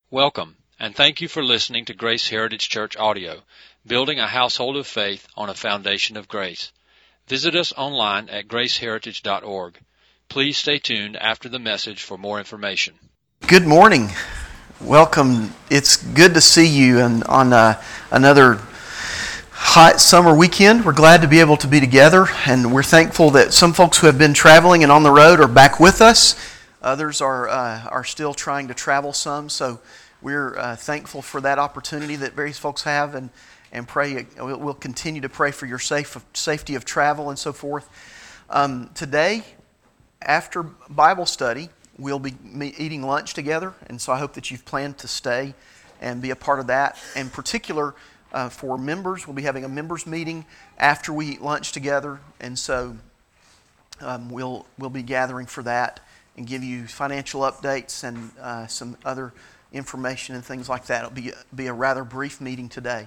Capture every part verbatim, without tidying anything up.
Welcome, and thank you for listening to Grace Heritage Church Audio, building a household of faith on a foundation of grace. Visit us online at grace heritage dot org. Please stay tuned after the message for more information. Good morning. Welcome. It's good to see you and on uh, another hot summer weekend. We're glad to be able to be together, and we're thankful that some folks who have been traveling and on the road are back with us. Others are uh, are still trying to travel some, so we're uh, thankful for that opportunity that various folks have, and and pray we'll, we'll continue to pray for your safe safety of travel and so forth. Um, today, after Bible study, we'll be eating lunch together, and so I hope that you've planned to stay and be a part of that. In particular, uh, for members, we'll be having a members meeting after we eat lunch together, and so um, we'll we'll be gathering for that and give you financial updates and uh, some other information and things like that. It'll be, be a rather brief meeting today.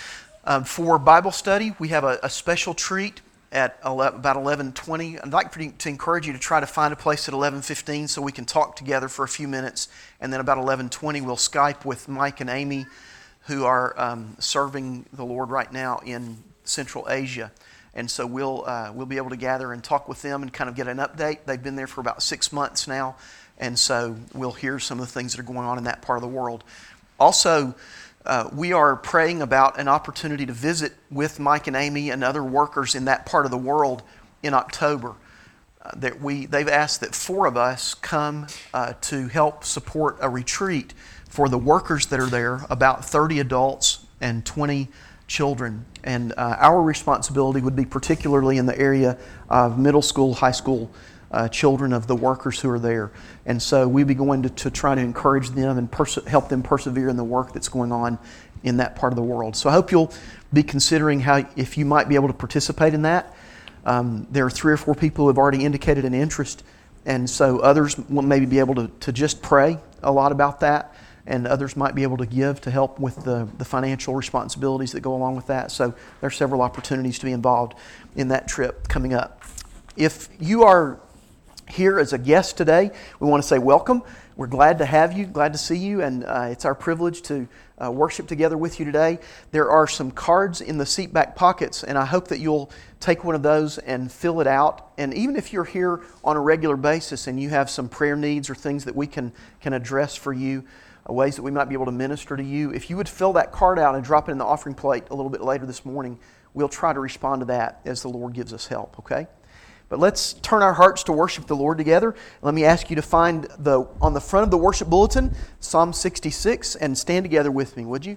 Um, for Bible study, we have a, a special treat at eleven, about eleven twenty. I'd like for you, to encourage you to try to find a place at eleven fifteen so we can talk together for a few minutes. And then about eleven twenty, we'll Skype with Mike and Amy, who are um, serving the Lord right now in Central Asia. And so we'll uh, we'll be able to gather and talk with them and kind of get an update. They've been there for about six months now, and so we'll hear some of the things that are going on in that part of the world. Also, uh, we are praying about an opportunity to visit with Mike and Amy and other workers in that part of the world in October. Uh, that we they've asked that four of us come uh, to help support a retreat for the workers that are there, about thirty adults and twenty children. And uh, our responsibility would be particularly in the area of middle school, high school uh, children of the workers who are there. And so we'll be going to, to try to encourage them and perse- help them persevere in the work that's going on in that part of the world. So I hope you'll be considering how if you might be able to participate in that. Um, there are three or four people who have already indicated an interest, and so others will maybe be able to, to just pray a lot about that. And others might be able to give to help with the, the financial responsibilities that go along with that. So there are several opportunities to be involved in that trip coming up. If you are here as a guest today, we want to say welcome. We're glad to have you, glad to see you, and uh, it's our privilege to uh, worship together with you today. There are some cards in the seat back pockets, and I hope that you'll take one of those and fill it out. And even if you're here on a regular basis and you have some prayer needs or things that we can, can address for you, ways that we might be able to minister to you, if you would fill that card out and drop it in the offering plate a little bit later this morning, we'll try to respond to that as the Lord gives us help, okay? But let's turn our hearts to worship the Lord together. Let me ask you to find the on the front of the worship bulletin, Psalm sixty-six, and stand together with me, would you?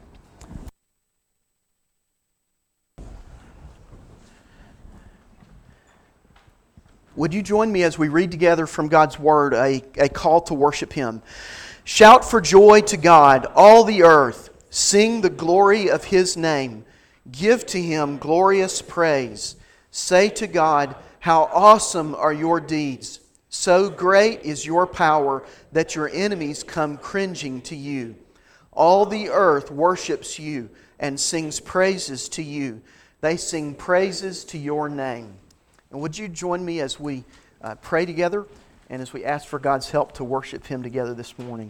Would you join me as we read together from God's Word a, a call to worship Him? Shout for joy to God, all the earth. Sing the glory of His name. Give to Him glorious praise. Say to God, how awesome are your deeds. So great is your power that your enemies come cringing to you. All the earth worships you and sings praises to you. They sing praises to your name. And would you join me as we uh, pray together? And as we ask for God's help to worship Him together this morning.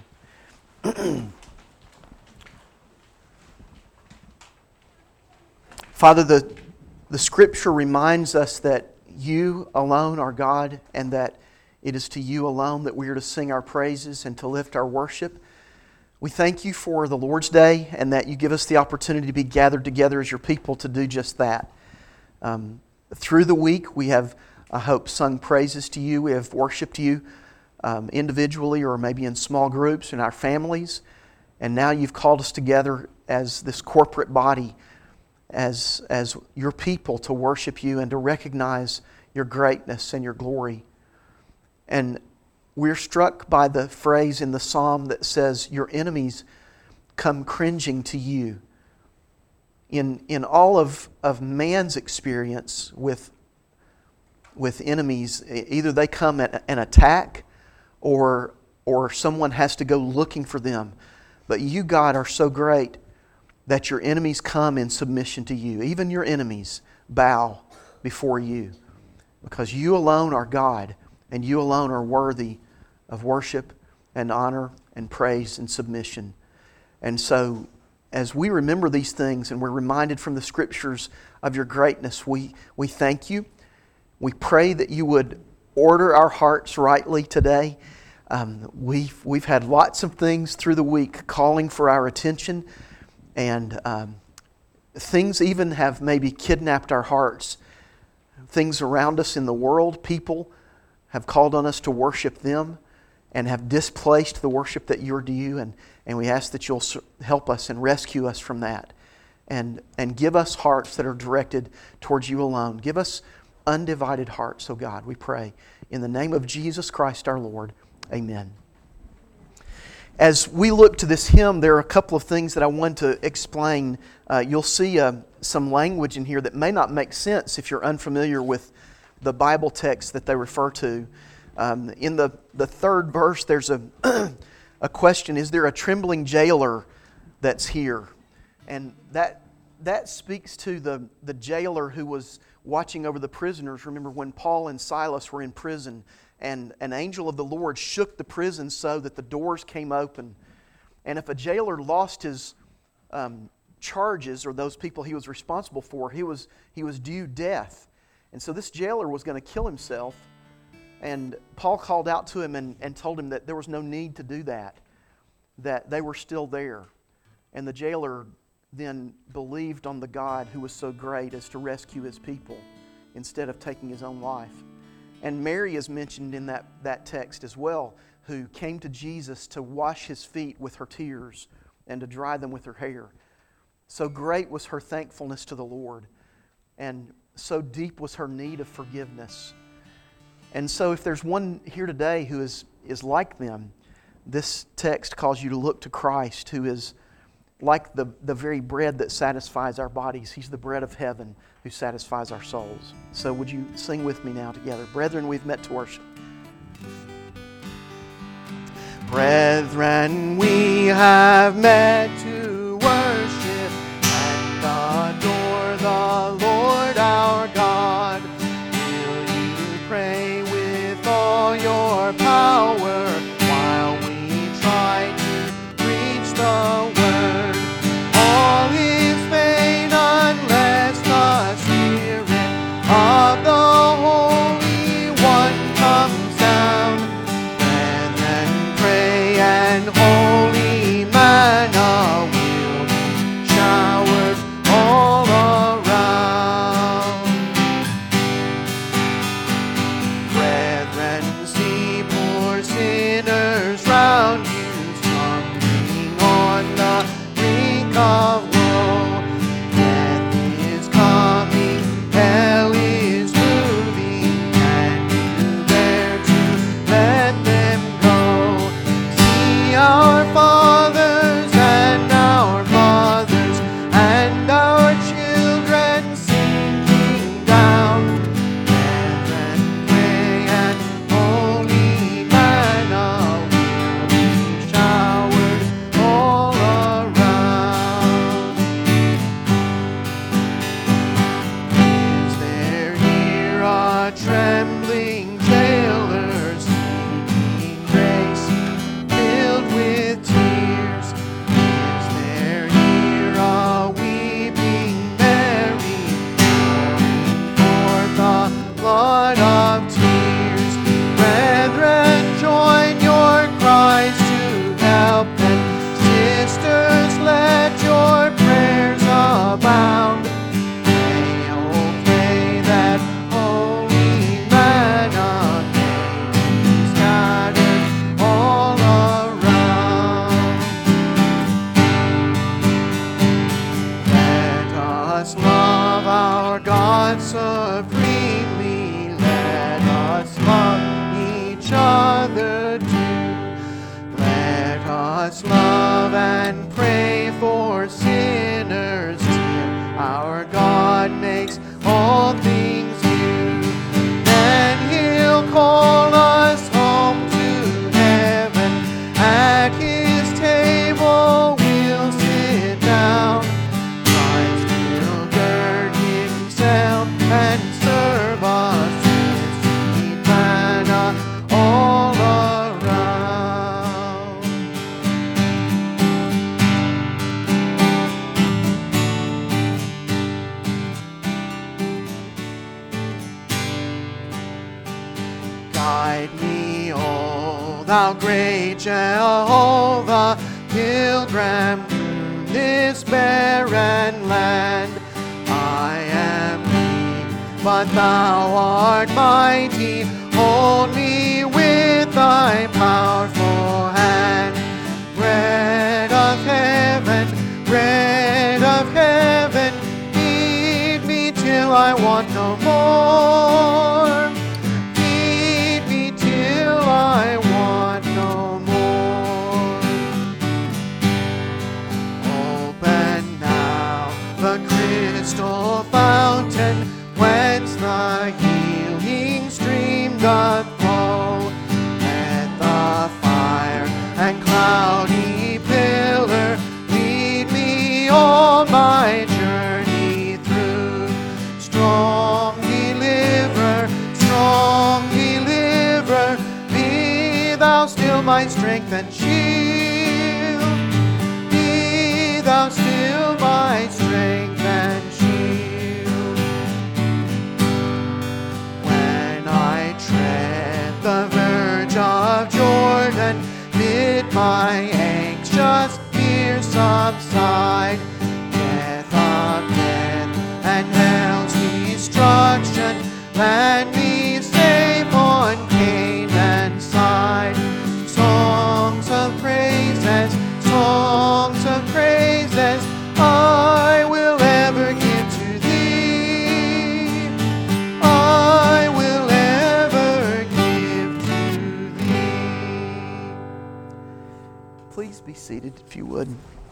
Father, the, the Scripture reminds us that You alone are God, and that it is to You alone that we are to sing our praises and to lift our worship. We thank You for the Lord's Day, and that You give us the opportunity to be gathered together as Your people to do just that. Um, through the week, we have I hope, sung praises to You. We have worshiped You um, individually or maybe in small groups in our families. And now You've called us together as this corporate body, as, as Your people to worship You and to recognize Your greatness and Your glory. And we're struck by the phrase in the psalm that says, Your enemies come cringing to You. In, in all of, of man's experience with with enemies, either they come at an attack or or someone has to go looking for them. But You, God, are so great that Your enemies come in submission to You. Even Your enemies bow before You, because You alone are God, and You alone are worthy of worship and honor and praise and submission. And so as we remember these things and we're reminded from the Scriptures of your greatness, we, we thank you. We pray that you would order our hearts rightly today. Um, we've, we've had lots of things through the week calling for our attention, and um, things even have maybe kidnapped our hearts. Things around us in the world, people have called on us to worship them and have displaced the worship that you're due, and, and we ask that you'll help us and rescue us from that, and, and give us hearts that are directed towards you alone. Give us undivided hearts, oh God, we pray. In the name of Jesus Christ our Lord, amen. As we look to this hymn, there are a couple of things that I want to explain. Uh, you'll see uh, some language in here that may not make sense if you're unfamiliar with the Bible text that they refer to. Um, in the, the third verse, there's a, a question, is there a trembling jailer that's here? And that that speaks to the, the jailer who was watching over the prisoners. Remember when Paul and Silas were in prison, and an angel of the Lord shook the prison so that the doors came open. And if a jailer lost his um, charges, or those people he was responsible for, he was, he was due death. And so this jailer was going to kill himself. And Paul called out to him and, and told him that there was no need to do that, that they were still there. And the jailer then believed on the God who was so great as to rescue his people instead of taking his own life. And Mary is mentioned in that, that text as well, who came to Jesus to wash His feet with her tears and to dry them with her hair. So great was her thankfulness to the Lord, and so deep was her need of forgiveness. And so if there's one here today who is, is like them, this text calls you to look to Christ, who is like the, the very bread that satisfies our bodies. He's the bread of heaven who satisfies our souls. So would you sing with me now together? Brethren, we've met to worship. Brethren, we have met to worship and adore the Lord our God. Will you pray with all your power while we try to preach the word? All is vain unless the Spirit of the Holy One comes down. Brethren, pray, and holy manna will be showered all around. Brethren, see poor sinners round you, stumbling on the brink of woe. Death is coming, hell is moving, and you dare to let them go. See our fathers and our mothers and our children sinking down. Brethren, pray, and holy manna will be showered all around. Is there here a trembling jailer seeking grace, filled with tears? Is there here a weeping Mary, pouring forth the blood of tears? Brethren, join your cries to help them. Sisters, let your prayers abound. Pray, oh pray, that holy manna may be scattered all around. Let us love our God supremely. Let us love each other too. Let us love and pray for sinners till our God makes all things new. Then He'll call us home to heaven. At His table we'll sit down. Christ will gird Himself and serve us His sweet manna all around. thou great Jehovah, pilgrim through this barren land. I am weak, but thou art mighty. Hold me with thy powerful hand. Bread of heaven, bread of heaven, feed me till I want no more. Feed me till I want no more. Open now the crystal fountain, whence the healing stream doth flow. Let the fire and cloudy pillar lead me on my journey through. Strong deliverer, strong deliverer, be thou still my strength and shield. Be thou still my strength and shield. When I tread the verge of Jordan, bid my anxious fears subside. Death of death and hell's destruction, land me safe on Canaan's side. Songs of praises, songs of praises, I will ever give to thee. I will ever give to thee. Please be seated if you would.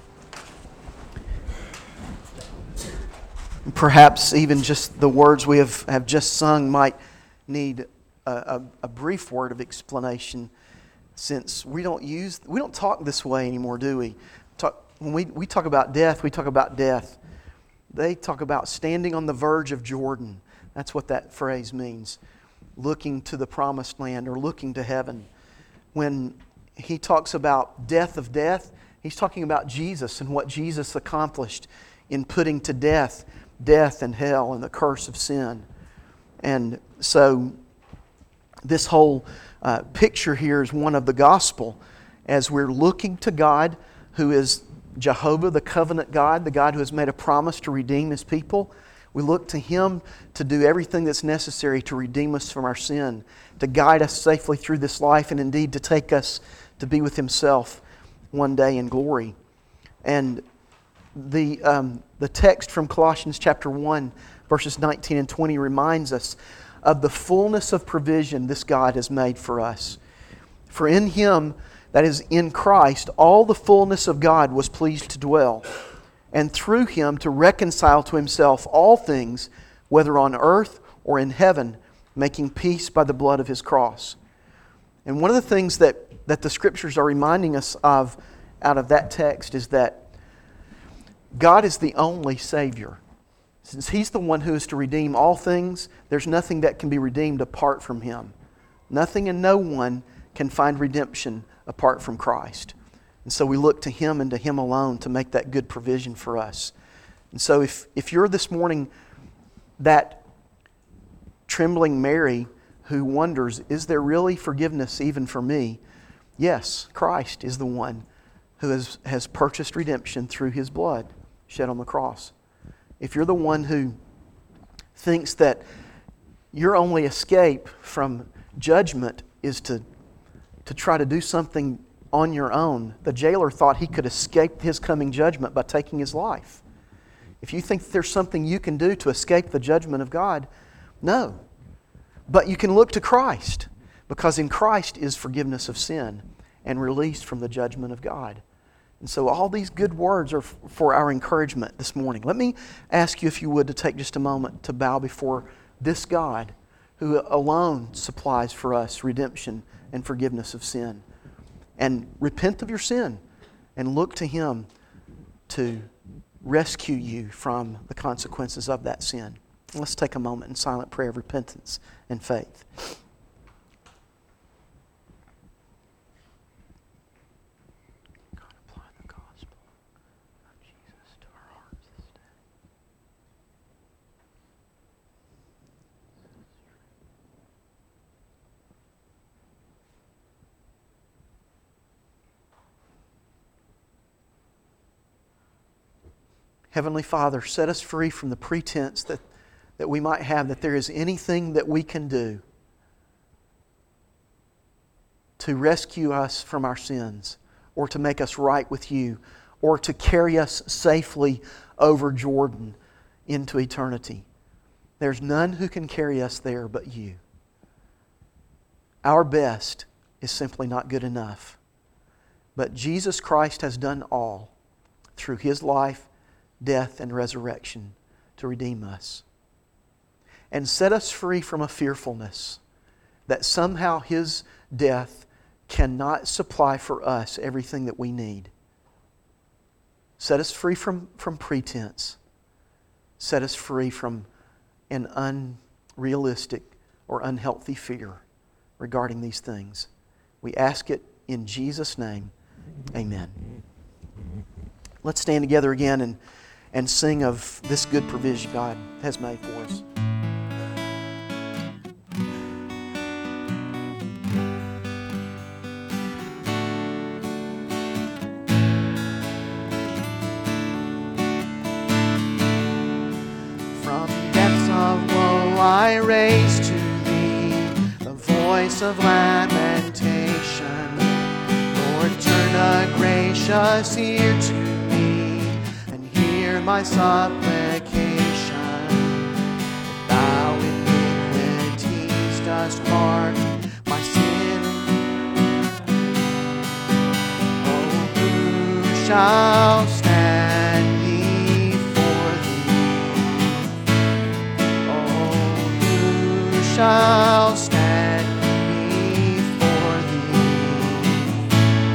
Perhaps even just the words we have, have just sung might need a, a, a brief word of explanation, since we don't use we don't talk this way anymore, do we? Talk, when we, we talk about death, we talk about death. They talk about standing on the verge of Jordan. That's what that phrase means. Looking to the promised land or looking to heaven. When he talks about death of death, he's talking about Jesus and what Jesus accomplished in putting to death death and hell and the curse of sin. And so this whole uh, picture here is one of the gospel as we're looking to God, who is Jehovah, the covenant God, the God who has made a promise to redeem His people. We look to Him to do everything that's necessary to redeem us from our sin, to guide us safely through this life, and indeed to take us to be with Himself one day in glory. And the um, the text from Colossians chapter one, verses nineteen and twenty reminds us of the fullness of provision this God has made for us. For in Him, that is in Christ, all the fullness of God was pleased to dwell, and through Him to reconcile to Himself all things, whether on earth or in heaven, making peace by the blood of His cross. And one of the things that, that the Scriptures are reminding us of out of that text is that God is the only Savior. Since He's the one who is to redeem all things, there's nothing that can be redeemed apart from Him. Nothing and no one can find redemption apart from Christ. And so we look to Him and to Him alone to make that good provision for us. And so if, if you're this morning that trembling Mary who wonders, is there really forgiveness even for me? Yes, Christ is the one who has, has purchased redemption through His blood shed on the cross. If you're the one who thinks that your only escape from judgment is to, to try to do something on your own, the jailer thought he could escape his coming judgment by taking his life. If you think that there's something you can do to escape the judgment of God, no. But you can look to Christ, because in Christ is forgiveness of sin and release from the judgment of God. And so all these good words are f- for our encouragement this morning. Let me ask you, if you would, to take just a moment to bow before this God who alone supplies for us redemption and forgiveness of sin. And repent of your sin and look to Him to rescue you from the consequences of that sin. Let's take a moment in silent prayer of repentance and faith. Heavenly Father, set us free from the pretense that, that we might have that there is anything that we can do to rescue us from our sins, or to make us right with You, or to carry us safely over Jordan into eternity. There's none who can carry us there but You. Our best is simply not good enough. But Jesus Christ has done all through His life, death, and resurrection to redeem us. And set us free from a fearfulness that somehow His death cannot supply for us everything that we need. Set us free from, from pretense. Set us free from an unrealistic or unhealthy fear regarding these things. We ask it in Jesus' name. Amen. Let's stand together again and, and sing of this good provision God has made for us. I raise to Thee the voice of lamentation. Lord, turn a gracious ear to me and hear my supplication. If Thou iniquities dost mark my sin, oh, who shall stand before Thee? Shall stand before Thee.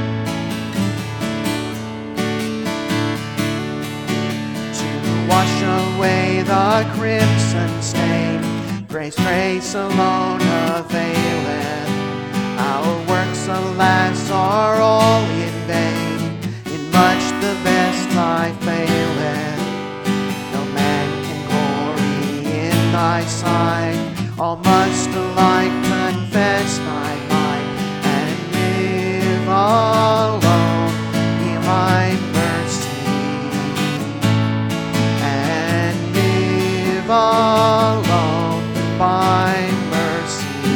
To wash away the crimson stain, grace, grace alone availeth. Our works, alas, are all in vain. In much the best Thy faileth. No man can glory in Thy sight. All must alike confess Thy might and live alone in Thy mercy, and live alone by mercy.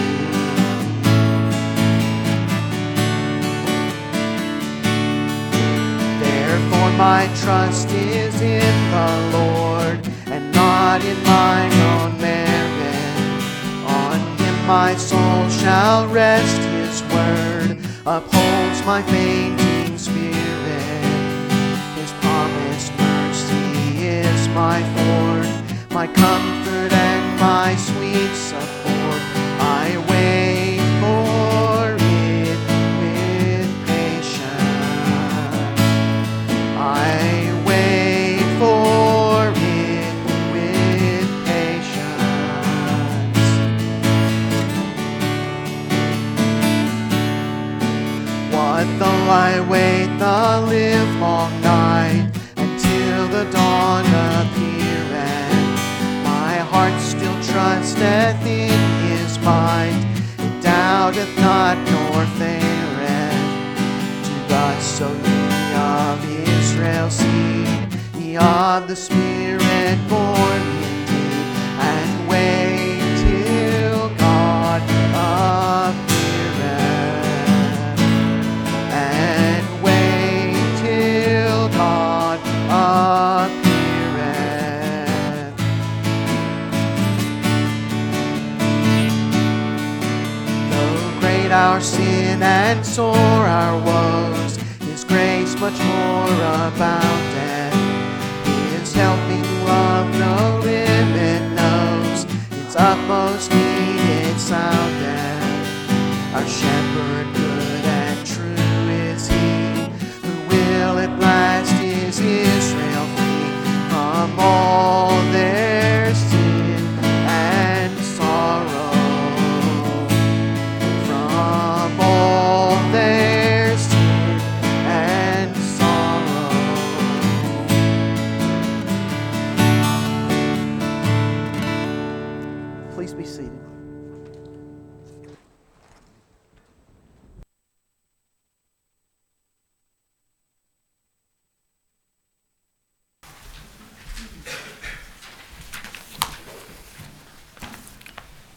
Therefore my trust is in the Lord, and not in mine own merit. My soul shall rest, His word upholds my fainting spirit. His promised mercy is my ford, my comfort and my sweet support. I wait for it with patience. I wait for it with patience. What though I wait the livelong night until the dawn appeareth? My heart still trusteth in His might, it doubteth not nor faileth. To God so ye of Israel's seed, ye of the Spirit born indeed, and wait till God appeareth. And wait till God appeareth. Though great our sin and sore our woes, His grace much more aboundeth. His helping love no limit knows, its utmost need it soundeth. Our shepherd good and true is He, who will at last His Israel free from all their sin and sorrow. From all their sin and sorrow.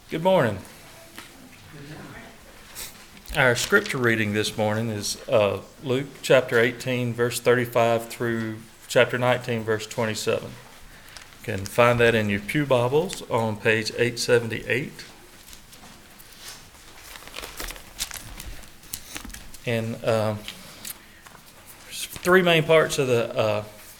Good morning. Our scripture reading this morning is uh, Luke chapter eighteen, verse thirty-five through chapter nineteen, verse twenty-seven. You can find that in your pew Bibles on page eight seventy-eight. And uh, three main parts of the uh,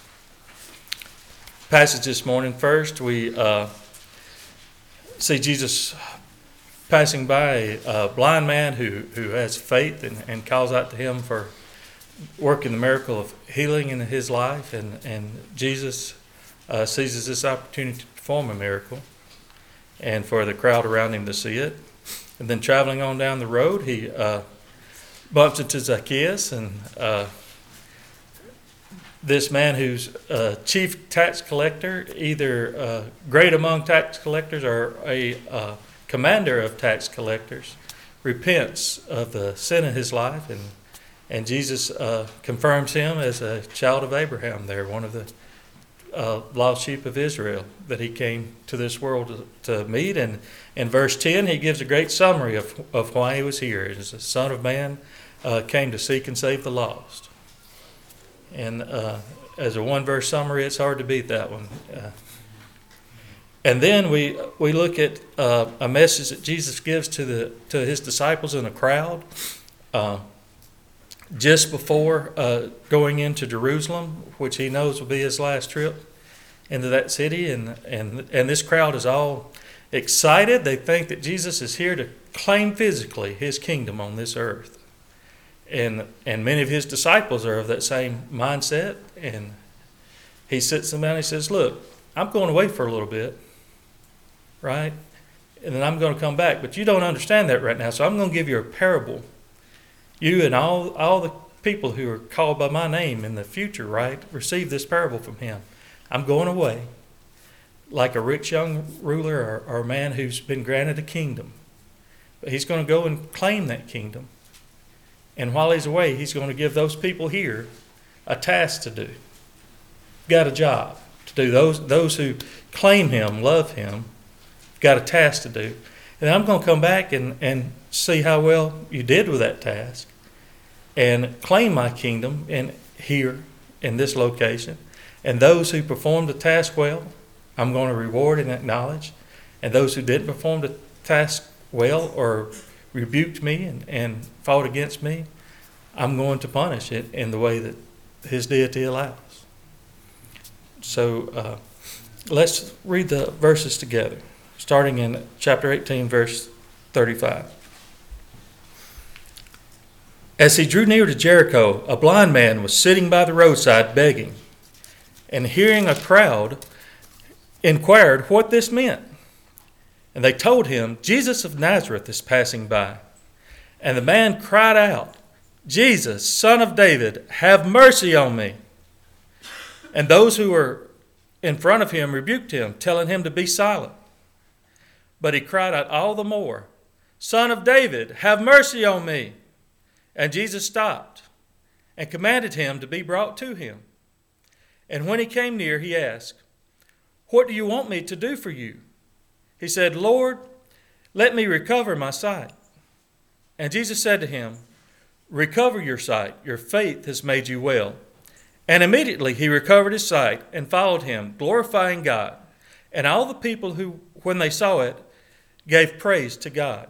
passage this morning. First, we uh, see Jesus passing by a, a blind man who, who has faith and, and calls out to him for working the miracle of healing in his life. And, and Jesus uh, seizes this opportunity to perform a miracle and for the crowd around him to see it. And then traveling on down the road, he uh, bumps into Zacchaeus, and uh, this man who's a chief tax collector, either uh, great among tax collectors or a uh, commander of tax collectors, repents of the sin in his life, and and Jesus uh, confirms him as a child of Abraham there, one of the uh, lost sheep of Israel that he came to this world to, to meet. And in verse ten, he gives a great summary of, of why he was here. As the Son of Man uh, came to seek and save the lost. And uh, as a one-verse summary, it's hard to beat that one. Uh, and then we we look at uh, a message that Jesus gives to the to his disciples in a crowd uh, just before uh, going into Jerusalem, which he knows will be his last trip into that city. And and and this crowd is all excited. They think that Jesus is here to claim physically his kingdom on this earth. And and many of his disciples are of that same mindset. And he sits them down and he says, look, I'm going away for a little bit, right? And then I'm going to come back. But you don't understand that right now, so I'm going to give you a parable. You and all, all the people who are called by my name in the future, right, receive this parable from him. I'm going away like a rich young ruler or, or a man who's been granted a kingdom. But he's going to go and claim that kingdom. And while he's away, he's going to give those people here a task to do. Got a job to do. Those those who claim him, love him, got a task to do. And I'm going to come back and, and see how well you did with that task and claim my kingdom in here in this location. And those who performed the task well, I'm going to reward and acknowledge. And those who didn't perform the task well or rebuked me and, and fought against me, I'm going to punish it in the way that his deity allows. So uh, let's read the verses together, starting in chapter eighteen, verse thirty-five. As he drew near to Jericho, a blind man was sitting by the roadside begging, and hearing a crowd, inquired what this meant. And they told him, Jesus of Nazareth is passing by. And the man cried out, Jesus, Son of David, have mercy on me. And those who were in front of him rebuked him, telling him to be silent. But he cried out all the more, Son of David, have mercy on me. And Jesus stopped and commanded him to be brought to him. And when he came near, he asked, what do you want me to do for you? He said, Lord, let me recover my sight. And Jesus said to him, recover your sight. Your faith has made you well. And immediately he recovered his sight and followed him, glorifying God. And all the people who, when they saw it, gave praise to God.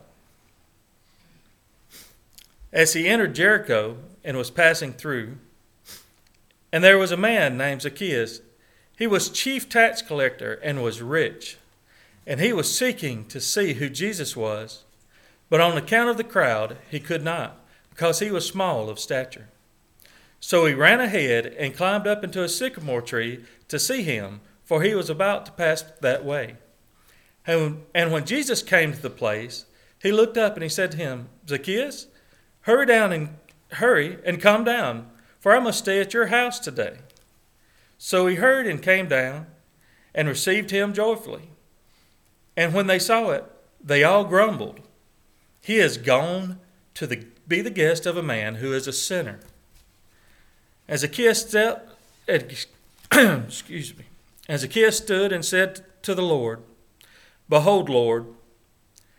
As he entered Jericho and was passing through, and there was a man named Zacchaeus. He was chief tax collector and was rich. And he was seeking to see who Jesus was, but on account of the crowd, he could not, because he was small of stature. So he ran ahead and climbed up into a sycamore tree to see him, for he was about to pass that way. And when Jesus came to the place, he looked up and he said to him, Zacchaeus, hurry down and hurry and come down, for I must stay at your house today. So he hurried and came down and received him joyfully. And when they saw it, they all grumbled. He has gone to the, be the guest of a man who is a sinner. As Zacchaeus stepped, excuse me, as Zacchaeus stood and said to the Lord, Behold, Lord,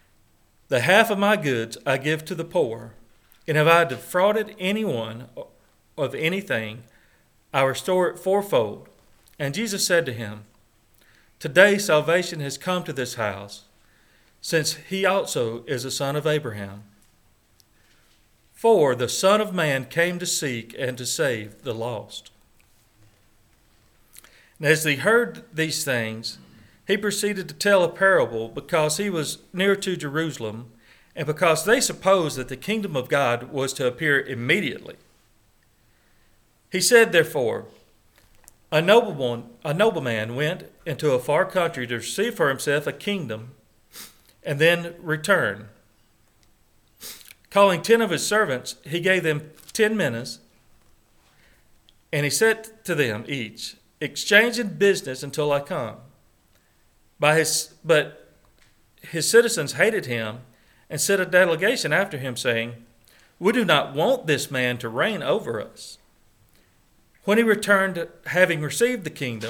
The half of my goods I give to the poor, and if I defrauded anyone of anything, I restore it fourfold. And Jesus said to him, Today salvation has come to this house, since he also is a son of Abraham. For the Son of Man came to seek and to save the lost. And as he heard these things, he proceeded to tell a parable, because he was near to Jerusalem, and because they supposed that the kingdom of God was to appear immediately. He said, therefore, a nobleman, a nobleman went into a far country to receive for himself a kingdom, and then return. Calling ten of his servants, he gave them ten minas, and he said to them each, Exchange in business until I come. By his, but his citizens hated him and sent a delegation after him, saying, We do not want this man to reign over us. When he returned, having received the kingdom,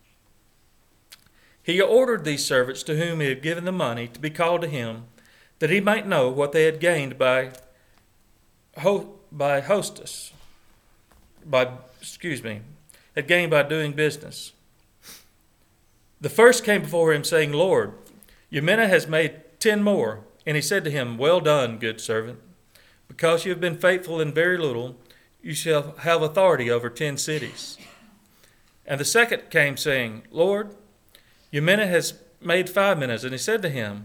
he ordered these servants to whom he had given the money to be called to him, that he might know what they had gained by ho- by hostess, by excuse me, had gained by doing business. The first came before him, saying, Lord, your mina has made ten more. And he said to him, Well done, good servant. Because you have been faithful in very little, you shall have authority over ten cities. And the second came, saying, Lord, your mina has made five minas. And he said to him,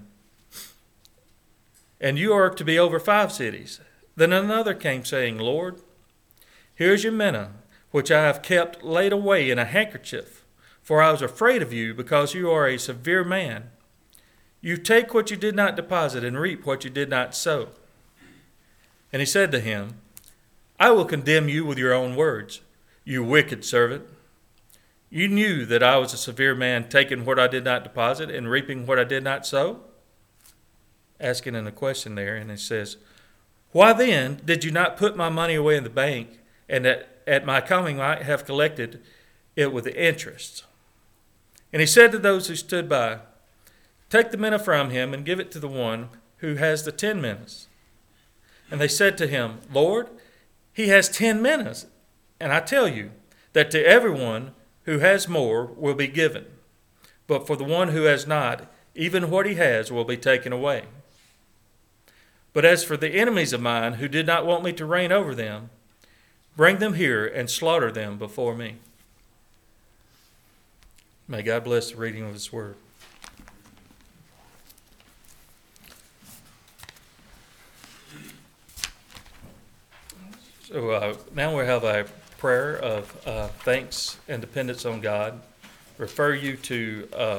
And you are to be over five cities. Then another came, saying, Lord, here is your mina, which I have kept laid away in a handkerchief, for I was afraid of you, because you are a severe man. You take what you did not deposit, and reap what you did not sow. And he said to him, I will condemn you with your own words, you wicked servant. You knew that I was a severe man, taking what I did not deposit, and reaping what I did not sow? Asking him a question there, and it says, Why then did you not put my money away in the bank, and at, at my coming might have collected it with the interest? And he said to those who stood by, Take the mina from him, and give it to the one who has the ten minas. And they said to him, Lord, he has ten minas. And I tell you that to everyone who has more will be given, but for the one who has not, even what he has will be taken away. But as for the enemies of mine who did not want me to reign over them, bring them here and slaughter them before me. May God bless the reading of his word. So uh, now we have a prayer of uh, thanks and dependence on God. Refer you to uh,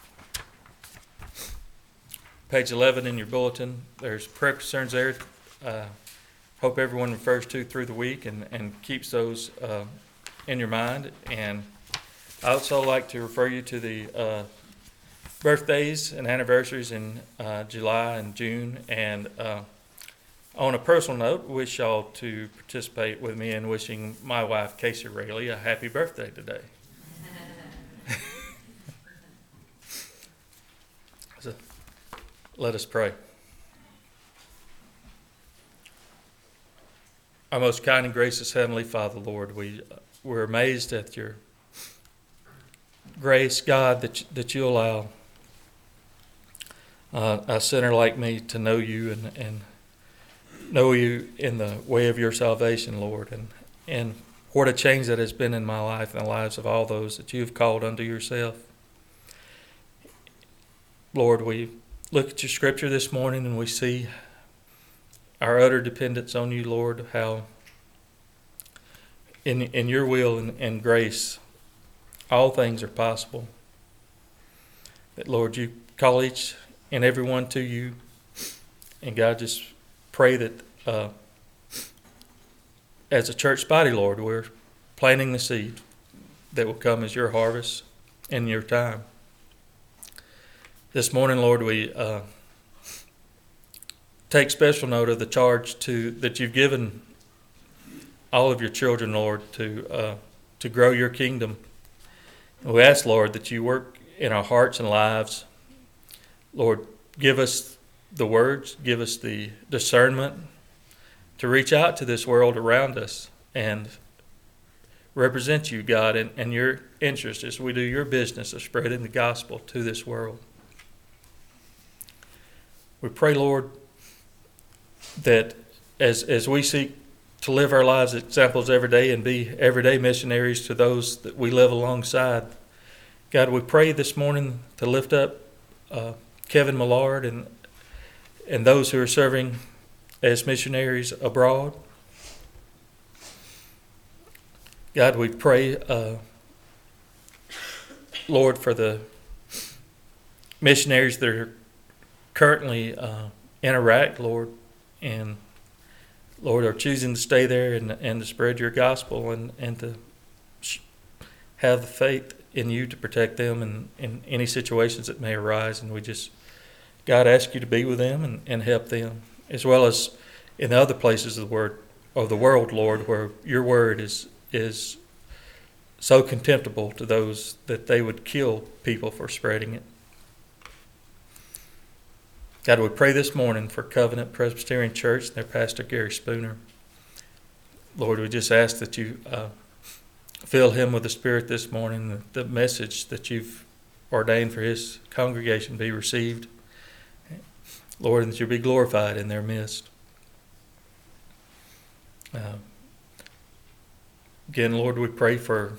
page eleven in your bulletin. There's prayer concerns there. Uh, hope everyone refers to through the week and, and keeps those uh, in your mind. And I also like to refer you to the uh, birthdays and anniversaries in uh, July and June. And uh, on a personal note, wish y'all to participate with me in wishing my wife, Casey Rayleigh, a happy birthday today. So, let us pray. Our most kind and gracious Heavenly Father, Lord, we, we're amazed at your grace, God, that, that you allow uh, a sinner like me to know you and, and know you in the way of your salvation, Lord, and, and what a change that has been in my life and the lives of all those that you have called unto yourself. Lord, we look at your scripture this morning and we see our utter dependence on you, Lord, how in in your will and, and grace all things are possible. That, Lord, you call each and every one to you, and God, just pray that uh, as a church body, Lord, we're planting the seed that will come as your harvest in your time. This morning, Lord, we uh, take special note of the charge to that you've given all of your children, Lord, to uh, to grow your kingdom. And we ask, Lord, that you work in our hearts and lives. Lord, give us the words, give us the discernment to reach out to this world around us and represent you, God, and, and your interest as we do your business of spreading the gospel to this world. We pray, Lord, that as as we seek to live our lives as examples every day and be everyday missionaries to those that we live alongside, God, we pray this morning to lift up uh, Kevin Millard and and those who are serving as missionaries abroad. God, we pray, uh, Lord, for the missionaries that are currently uh, in Iraq, Lord, and Lord, are choosing to stay there and, and to spread your gospel and, and to have the faith in you to protect them in, in any situations that may arise. And we just, God, ask you to be with them and, and help them, as well as in the other places of the word of the world, Lord, where your word is is so contemptible to those that they would kill people for spreading it. God, we pray this morning for Covenant Presbyterian Church and their pastor, Gary Spooner. Lord, we just ask that you uh, fill him with the Spirit this morning, that the message that you've ordained for his congregation be received. Lord, and that you be glorified in their midst. Uh, again, Lord, we pray for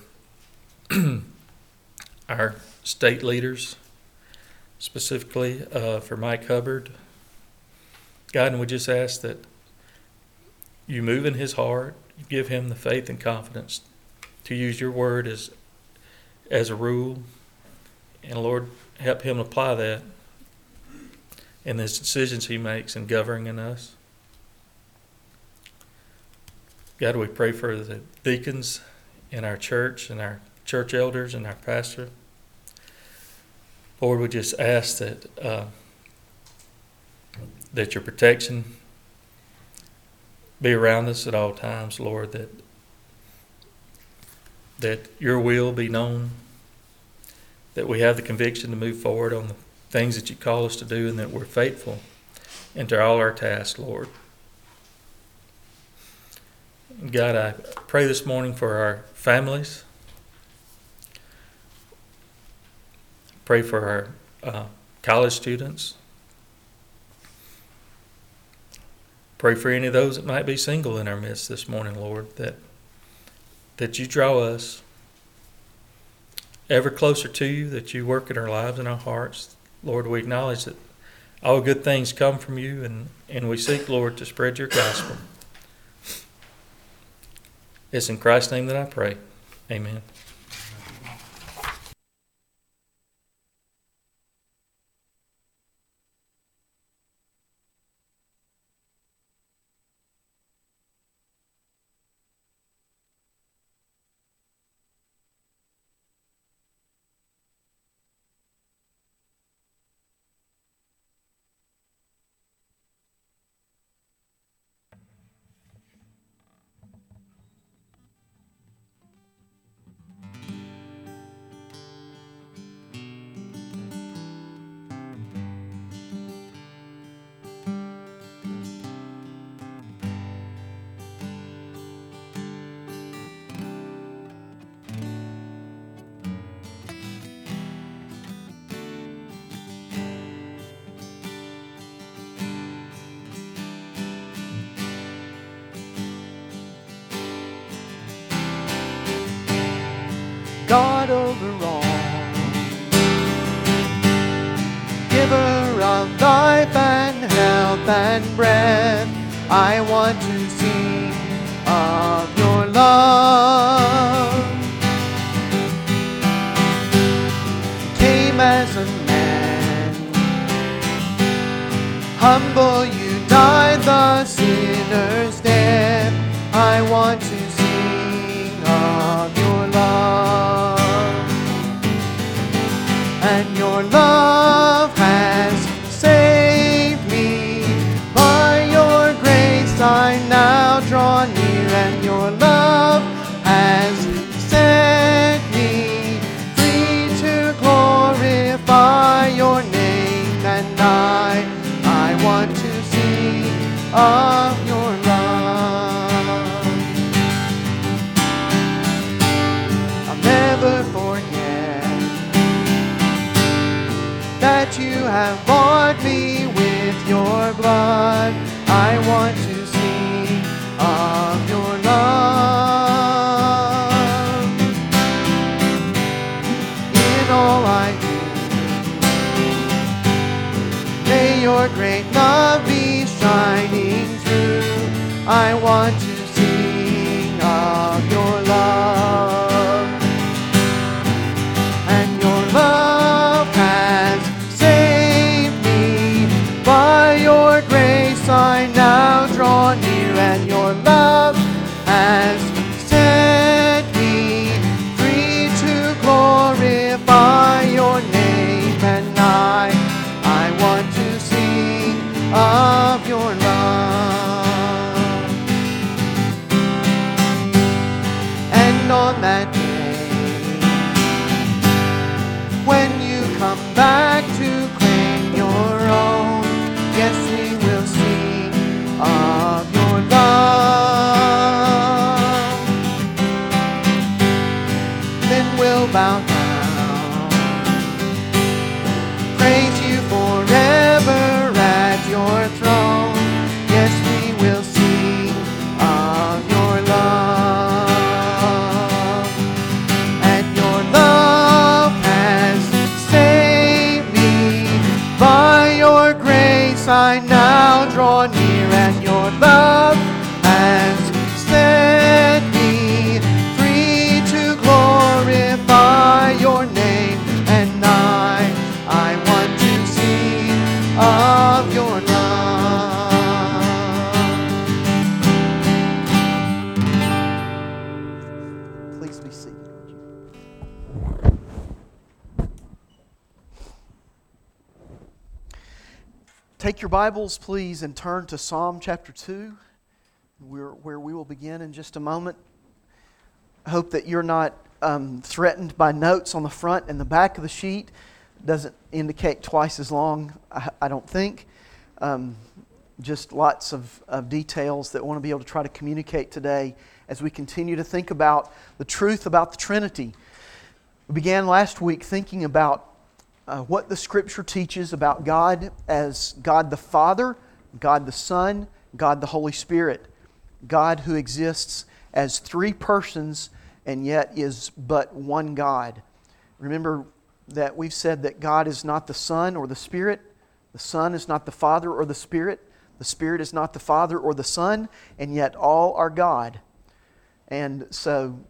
our state leaders, specifically uh, for Mike Hubbard. God, and we just ask that you move in his heart, you give him the faith and confidence to use your word as as a rule. And Lord, help him apply that in the decisions he makes in governing us. God, we pray for the deacons in our church and our church elders and our pastor. Lord, we just ask that uh, that your protection be around us at all times, Lord, that that your will be known, that we have the conviction to move forward on the things that you call us to do, and that we're faithful into all our tasks, Lord. God, I pray this morning for our families. Pray for our uh, college students. Pray for any of those that might be single in our midst this morning, Lord, that that you draw us ever closer to you, that you work in our lives and our hearts. Lord, we acknowledge that all good things come from you, and, and we seek, Lord, to spread your gospel. It's in Christ's name that I pray. Amen. God over all, giver of life and health and breath, I want to sing of your love. Came as a man, humble you died the sinner's death. I want to sing of your love. And your love has saved me. By your grace I now draw near, and your love has set me free to glorify your name. And I, I have bought me with your blood. I want to sing of your love. In all I do, may your great love be shining through. I want to sing of your love. And your love has saved me. By your grace I now draw near, and your love has set me free to glorify your name. And I, I want to sing of your love. And on that day, when you come back to claim your own, yes, we will sing of your love. Then we'll bow down, praise you forever at your throne. Yes, we will sing of your love. And your love has saved me. By your grace I now draw near, and your love has set me free to glorify your name. And I, I want to sing of your love. Please be seated. Take your Bibles, please, and turn to Psalm chapter two, where, where we will begin in just a moment. I hope that you're not um, threatened by notes on the front and the back of the sheet. Doesn't indicate twice as long, I, I don't think. Um, just lots of, of details that I want to be able to try to communicate today as we continue to think about the truth about the Trinity. We began last week thinking about Uh, what the Scripture teaches about God as God the Father, God the Son, God the Holy Spirit. God who exists as three persons and yet is but one God. Remember that we've said that God is not the Son or the Spirit. The Son is not the Father or the Spirit. The Spirit is not the Father or the Son, and yet all are God. And so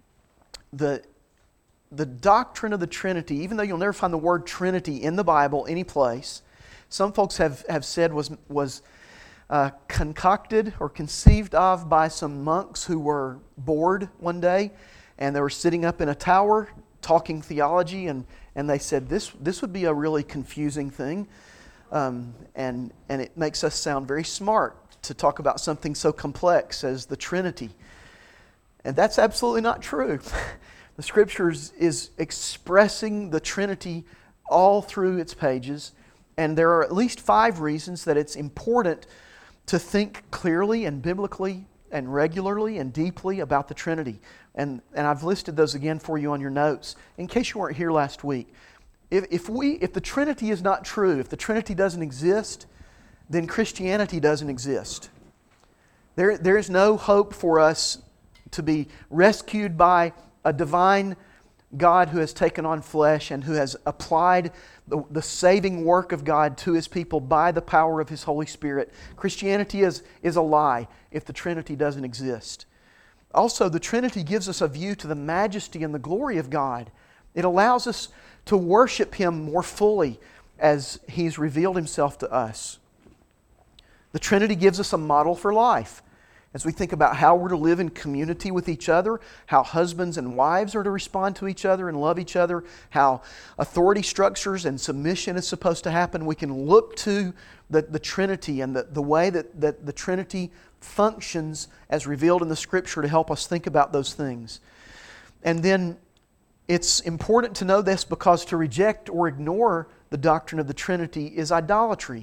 the The doctrine of the Trinity, even though you'll never find the word Trinity in the Bible any place, some folks have, have said was, was uh, concocted or conceived of by some monks who were bored one day, and they were sitting up in a tower talking theology, and, and they said this, this would be a really confusing thing, um, and, and it makes us sound very smart to talk about something so complex as the Trinity. And that's absolutely not true. The Scriptures is expressing the Trinity all through its pages, and there are at least five reasons that it's important to think clearly and biblically and regularly and deeply about the Trinity. And, and I've listed those again for you on your notes, in case you weren't here last week. If, if, we, if the Trinity is not true, if the Trinity doesn't exist, then Christianity doesn't exist. There, there is no hope for us to be rescued by a divine God who has taken on flesh and who has applied the, the saving work of God to His people by the power of His Holy Spirit. Christianity is, is a lie if the Trinity doesn't exist. Also, the Trinity gives us a view to the majesty and the glory of God. It allows us to worship Him more fully as He's revealed Himself to us. The Trinity gives us a model for life. As we think about how we're to live in community with each other, how husbands and wives are to respond to each other and love each other, how authority structures and submission is supposed to happen, we can look to the, the Trinity and the, the way that, that the Trinity functions as revealed in the Scripture to help us think about those things. And then it's important to know this because to reject or ignore the doctrine of the Trinity is idolatry.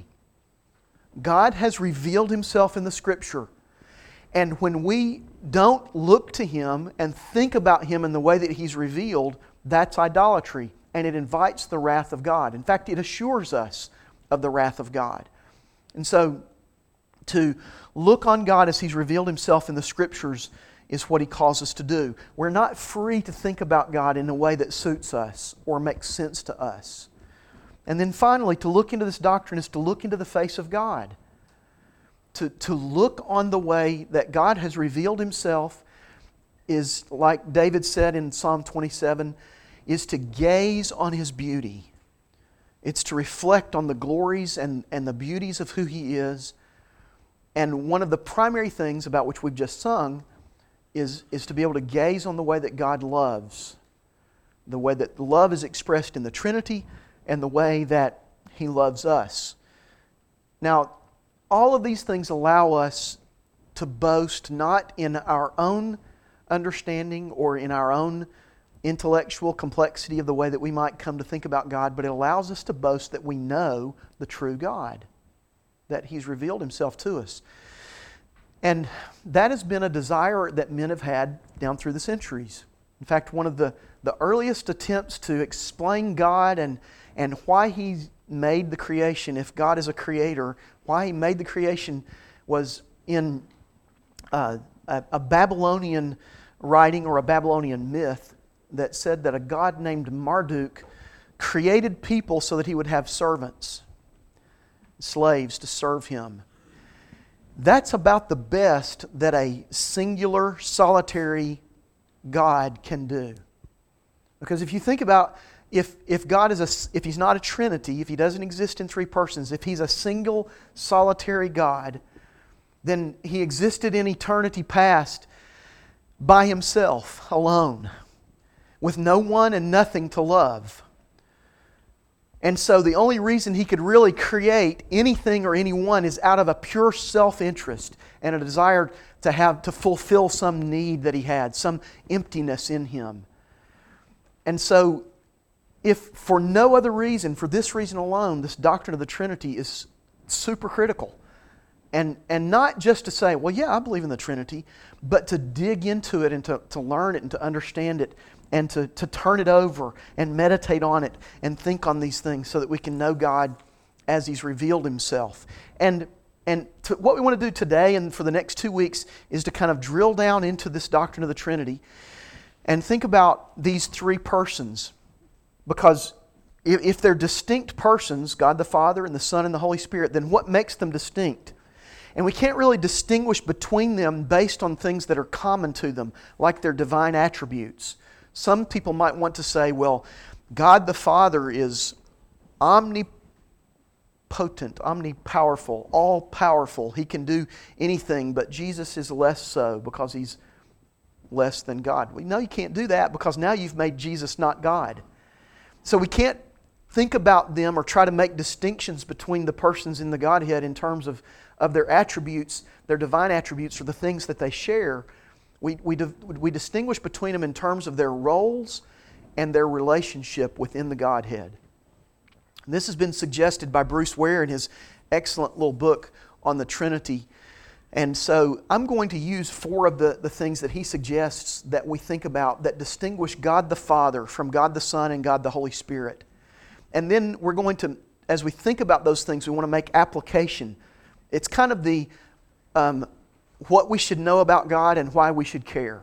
God has revealed Himself in the Scripture. And when we don't look to Him and think about Him in the way that He's revealed, that's idolatry. And it invites the wrath of God. In fact, it assures us of the wrath of God. And so to look on God as He's revealed Himself in the Scriptures is what He calls us to do. We're not free to think about God in a way that suits us or makes sense to us. And then finally, to look into this doctrine is to look into the face of God. To, to look on the way that God has revealed Himself is, like David said in Psalm twenty-seven, is to gaze on His beauty. It's to reflect on the glories and, and the beauties of who He is. And one of the primary things about which we've just sung is, is to be able to gaze on the way that God loves. The way that love is expressed in the Trinity and the way that He loves us. Now, all of these things allow us to boast not in our own understanding or in our own intellectual complexity of the way that we might come to think about God, but it allows us to boast that we know the true God, that He's revealed Himself to us. And that has been a desire that men have had down through the centuries. In fact, one of the, the earliest attempts to explain God and, and why He made the creation, if God is a creator, why He made the creation was in uh, a, a Babylonian writing or a Babylonian myth that said that a god named Marduk created people so that he would have servants, slaves to serve him. That's about the best that a singular, solitary God can do. Because if you think about if if God is a if He's not a Trinity, if He doesn't exist in three persons, if He's a single, solitary God, then He existed in eternity past by Himself alone, with no one and nothing to love. And so the only reason He could really create anything or anyone is out of a pure self-interest and a desire to have to fulfill some need that He had, some emptiness in Him. And so if for no other reason, for this reason alone, this doctrine of the Trinity is super critical. And, and not just to say, well, yeah, I believe in the Trinity, but to dig into it and to, to learn it and to understand it and to, to turn it over and meditate on it and think on these things so that we can know God as He's revealed Himself. And, and to, what we want to do today and for the next two weeks is to kind of drill down into this doctrine of the Trinity and think about these three persons. Because if, if they're distinct persons, God the Father and the Son and the Holy Spirit, then what makes them distinct? And we can't really distinguish between them based on things that are common to them, like their divine attributes. Some people might want to say, well, God the Father is omnipotent, omnipowerful, all-powerful. He can do anything, but Jesus is less so because He's less than God. Well, no, you can't do that because now you've made Jesus not God. So we can't think about them or try to make distinctions between the persons in the Godhead in terms of of their attributes, their divine attributes, or the things that they share. We, we, we distinguish between them in terms of their roles and their relationship within the Godhead. And this has been suggested by Bruce Ware in his excellent little book on the Trinity. And so I'm going to use four of the, the things that he suggests that we think about that distinguish God the Father from God the Son and God the Holy Spirit. And then we're going to, as we think about those things, we want to make application. It's kind of the um, what we should know about God and why we should care.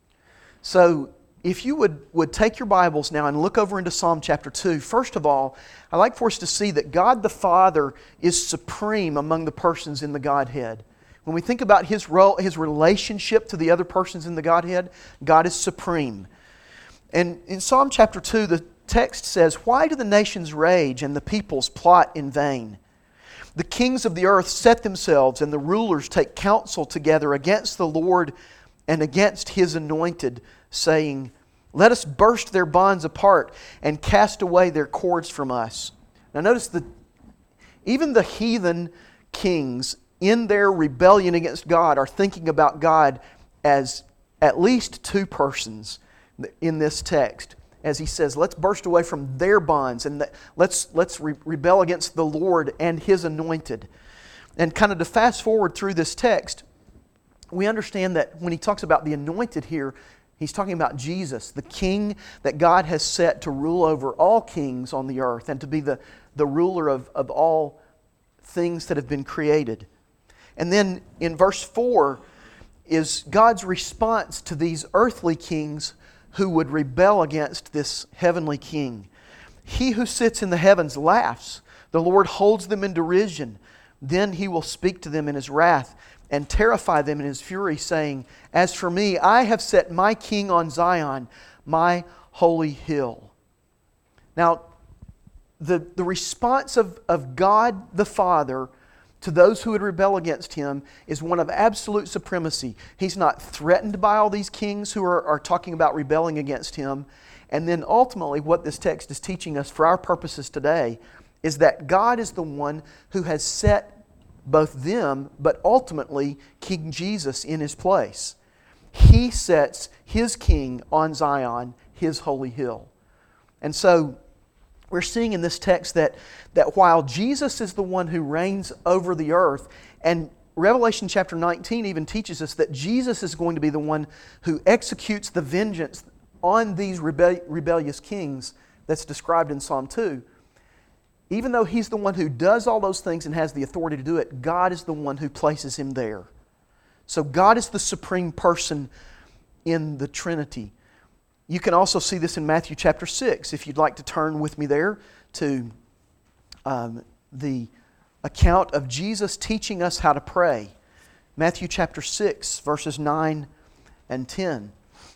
So if you would, would take your Bibles now and look over into Psalm chapter two. First of all, I'd like for us to see that God the Father is supreme among the persons in the Godhead. When we think about His role, His relationship to the other persons in the Godhead, God is supreme. And in Psalm chapter two, the text says, "Why do the nations rage and the peoples plot in vain? The kings of the earth set themselves, and the rulers take counsel together against the Lord and against His anointed, saying, Let us burst their bonds apart and cast away their cords from us." Now notice that even the heathen kings, in their rebellion against God, are thinking about God as at least two persons in this text. As he says, let's burst away from their bonds and let's, let's re- rebel against the Lord and His anointed. And kind of to fast forward through this text, we understand that when he talks about the anointed here, He's talking about Jesus, the King that God has set to rule over all kings on the earth and to be the, the ruler of, of all things that have been created. And then in verse four is God's response to these earthly kings who would rebel against this heavenly King. He who sits in the heavens laughs. The Lord holds them in derision. Then He will speak to them in His wrath and terrify them in His fury, saying, "As for me, I have set my King on Zion, my holy hill." Now, the, the response of, of God the Father to those who would rebel against Him is one of absolute supremacy. He's not threatened by all these kings who are, are talking about rebelling against Him. And then ultimately what this text is teaching us for our purposes today is that God is the one who has set both them, but ultimately King Jesus in His place. He sets His King on Zion, His holy hill. And so we're seeing in this text that, that while Jesus is the one who reigns over the earth, and Revelation chapter nineteen even teaches us that Jesus is going to be the one who executes the vengeance on these rebel- rebellious kings that's described in Psalm two, even though He's the one who does all those things and has the authority to do it, God is the one who places Him there. So God is the supreme person in the Trinity. You can also see this in Matthew chapter six. If you'd like to turn with me there to um, the account of Jesus teaching us how to pray. Matthew chapter six, verses nine and ten.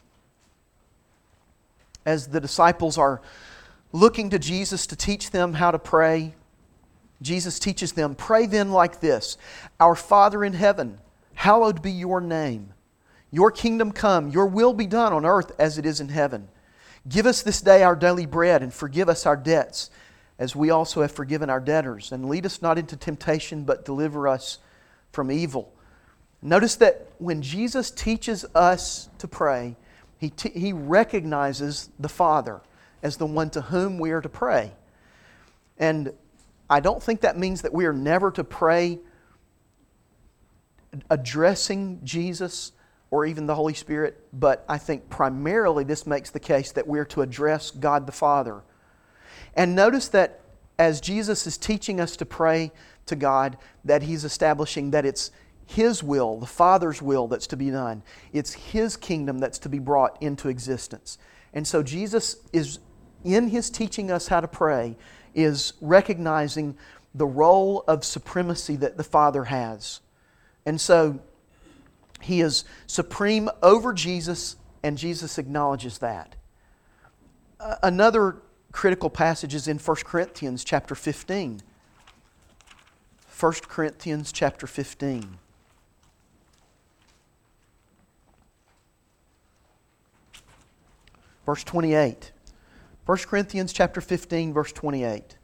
As the disciples are looking to Jesus to teach them how to pray, Jesus teaches them, "Pray then like this, Our Father in heaven, hallowed be Your name. Your kingdom come, Your will be done on earth as it is in heaven. Give us this day our daily bread, and forgive us our debts, as we also have forgiven our debtors. And lead us not into temptation, but deliver us from evil." Notice that when Jesus teaches us to pray, He, t- he recognizes the Father as the one to whom we are to pray. And I don't think that means that we are never to pray addressing Jesus or even the Holy Spirit, but I think primarily this makes the case that we're to address God the Father. And notice that as Jesus is teaching us to pray to God, that He's establishing that it's His will, the Father's will, that's to be done. It's His kingdom that's to be brought into existence. And so Jesus is, in His teaching us how to pray, is recognizing the role of supremacy that the Father has. And so He is supreme over Jesus, and Jesus acknowledges that. Uh, another critical passage is in First Corinthians chapter fifteen. First Corinthians chapter fifteen. Verse twenty-eight. First Corinthians chapter fifteen, verse twenty-eight.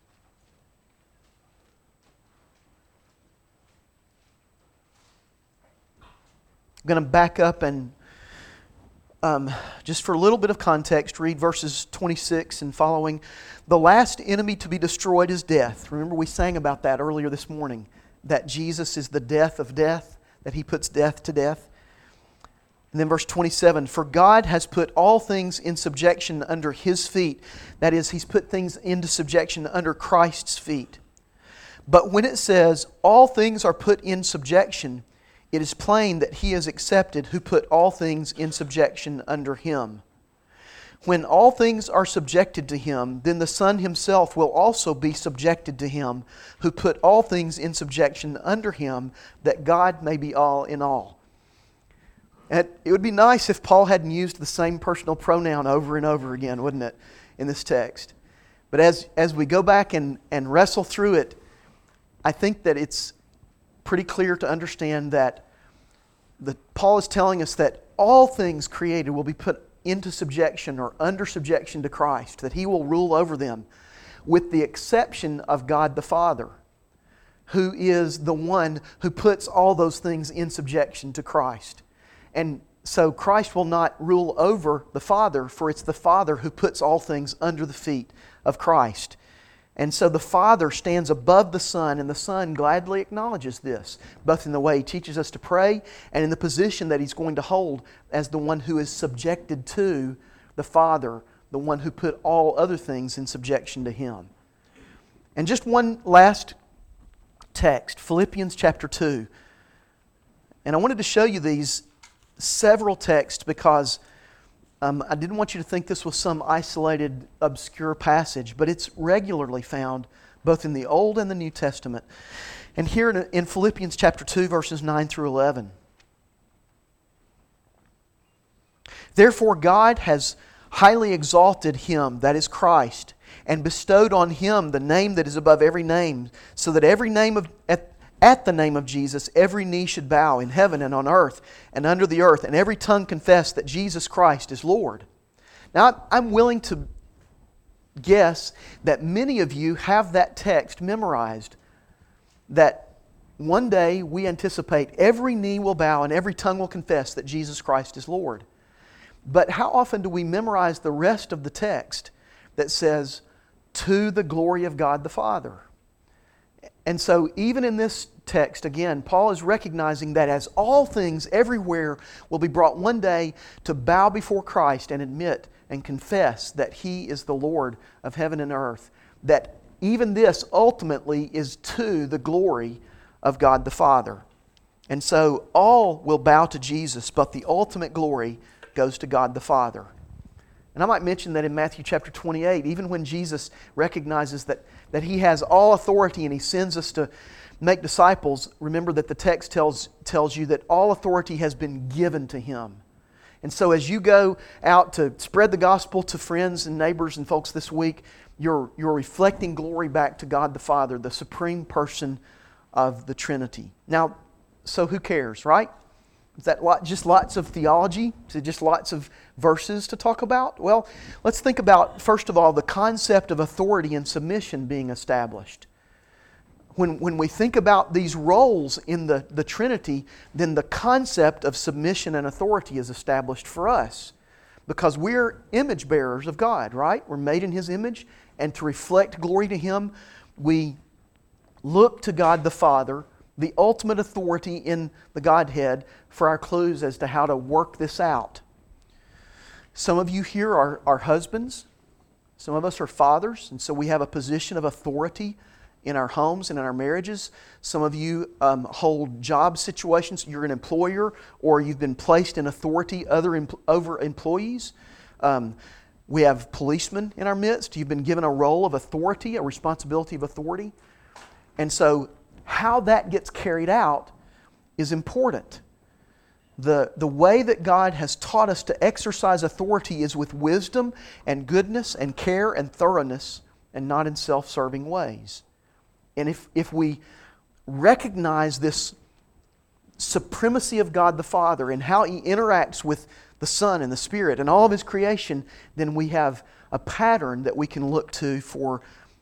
I'm going to back up and um, just for a little bit of context, read verses twenty-six and following. "The last enemy to be destroyed is death." Remember we sang about that earlier this morning, that Jesus is the death of death, that He puts death to death. And then verse twenty-seven, "For God has put all things in subjection under His feet." That is, He's put things into subjection under Christ's feet. "But when it says, all things are put in subjection, it is plain that He is accepted who put all things in subjection under Him. When all things are subjected to Him, then the Son Himself will also be subjected to Him who put all things in subjection under Him, that God may be all in all." And it would be nice if Paul hadn't used the same personal pronoun over and over again, wouldn't it, in this text? But as, as we go back and, and wrestle through it, I think that it's pretty clear to understand that the, Paul is telling us that all things created will be put into subjection or under subjection to Christ, that He will rule over them, with the exception of God the Father, who is the one who puts all those things in subjection to Christ. And so Christ will not rule over the Father, for it's the Father who puts all things under the feet of Christ. And so the Father stands above the Son, and the Son gladly acknowledges this, both in the way He teaches us to pray and in the position that He's going to hold as the one who is subjected to the Father, the one who put all other things in subjection to Him. And just one last text, Philippians chapter two. And I wanted to show you these several texts because Um, I didn't want you to think this was some isolated, obscure passage, but it's regularly found both in the Old and the New Testament. And here in, in Philippians chapter two, verses nine through eleven. Therefore God has highly exalted Him, that is Christ, and bestowed on Him the name that is above every name, so that every name of at, At the name of Jesus, every knee should bow in heaven and on earth and under the earth, and every tongue confess that Jesus Christ is Lord. Now, I'm willing to guess that many of you have that text memorized, that one day we anticipate every knee will bow and every tongue will confess that Jesus Christ is Lord. But how often do we memorize the rest of the text that says, to the glory of God the Father? And so even in this text, again, Paul is recognizing that as all things everywhere will be brought one day to bow before Christ and admit and confess that He is the Lord of heaven and earth, that even this ultimately is to the glory of God the Father. And so all will bow to Jesus, but the ultimate glory goes to God the Father. And I might mention that in Matthew chapter twenty-eight, even when Jesus recognizes that, that He has all authority and He sends us to make disciples, remember that the text tells, tells you that all authority has been given to Him. And so as you go out to spread the gospel to friends and neighbors and folks this week, you're, you're reflecting glory back to God the Father, the supreme person of the Trinity. Now, so who cares, right? Is that lot, just lots of theology? Is it just lots of verses to talk about? Well, let's think about, first of all, the concept of authority and submission being established. When, when we think about these roles in the, the Trinity, then the concept of submission and authority is established for us. Because we're image bearers of God, right? We're made in His image, and to reflect glory to Him, we look to God the Father, the ultimate authority in the Godhead, for our clues as to how to work this out. Some of you here are, are husbands. Some of us are fathers, and so we have a position of authority in our homes and in our marriages. Some of you um, hold job situations. You're an employer, or you've been placed in authority other em- over employees. Um, we have policemen in our midst. You've been given a role of authority, a responsibility of authority. And so how that gets carried out is important. The, the way that God has taught us to exercise authority is with wisdom and goodness and care and thoroughness, and not in self-serving ways. And if, if we recognize this supremacy of God the Father and how He interacts with the Son and the Spirit and all of His creation, then we have a pattern that we can look to for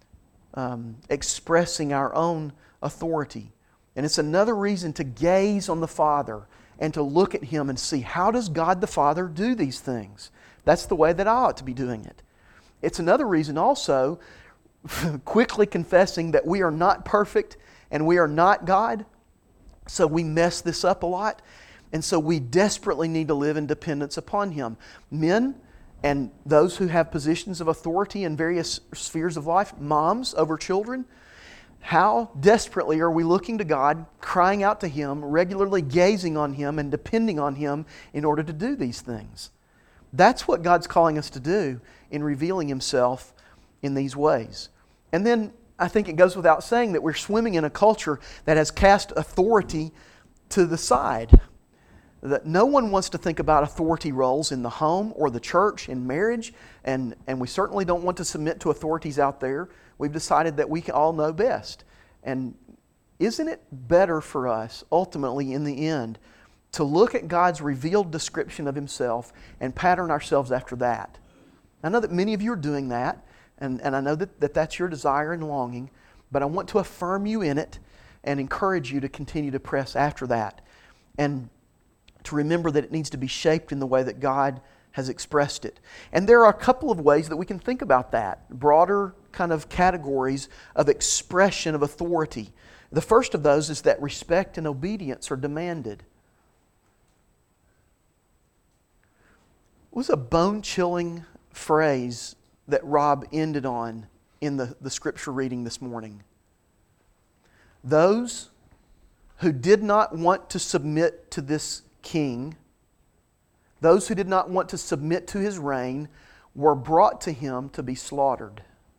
um, expressing our own authority. And it's another reason to gaze on the Father and to look at Him and see, how does God the Father do these things? That's the way that I ought to be doing it. It's another reason also, quickly confessing that we are not perfect and we are not God, so we mess this up a lot, and so we desperately need to live in dependence upon Him. Men and those who have positions of authority in various spheres of life, moms over children, how desperately are we looking to God, crying out to Him, regularly gazing on Him and depending on Him in order to do these things? That's what God's calling us to do in revealing Himself in these ways. And then I think it goes without saying that we're swimming in a culture that has cast authority to the side. That no one wants to think about authority roles in the home or the church, in marriage, and, and we certainly don't want to submit to authorities out there. We've decided that we all know best. And isn't it better for us, ultimately, in the end, to look at God's revealed description of Himself and pattern ourselves after that? I know that many of you are doing that, and, and I know that, that that's your desire and longing, but I want to affirm you in it and encourage you to continue to press after that. And to remember that it needs to be shaped in the way that God has expressed it. And there are a couple of ways that we can think about that. Broader kind of categories of expression of authority. The first of those is that respect and obedience are demanded. It was a bone-chilling phrase that Rob ended on in the, the scripture reading this morning. Those who did not want to submit to this king, those who did not want to submit to his reign, were brought to him to be slaughtered.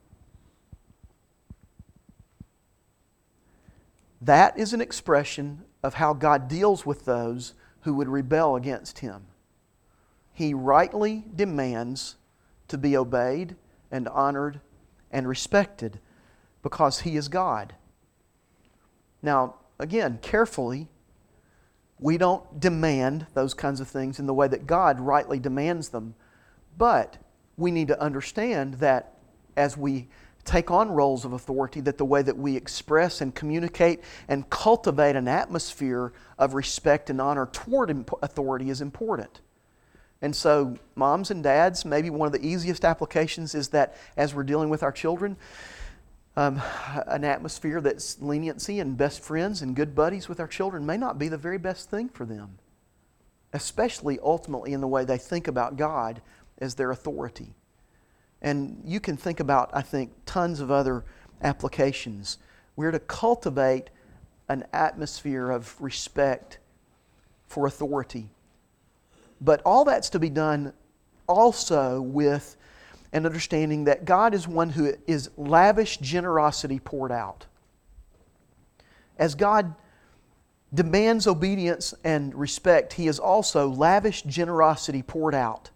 That is an expression of how God deals with those who would rebel against him. He rightly demands to be obeyed and honored and respected because He is God. Now, again, carefully, we don't demand those kinds of things in the way that God rightly demands them, but we need to understand that as we take on roles of authority, that the way that we express and communicate and cultivate an atmosphere of respect and honor toward authority is important. And so, moms and dads, maybe one of the easiest applications is that as we're dealing with our children, um, an atmosphere that's leniency and best friends and good buddies with our children may not be the very best thing for them, especially ultimately in the way they think about God as their authority. And you can think about, I think, tons of other applications. We're to cultivate an atmosphere of respect for authority. But all that's to be done also with an understanding that God is one who is lavish generosity poured out. As God demands obedience and respect, He is also lavish generosity poured out.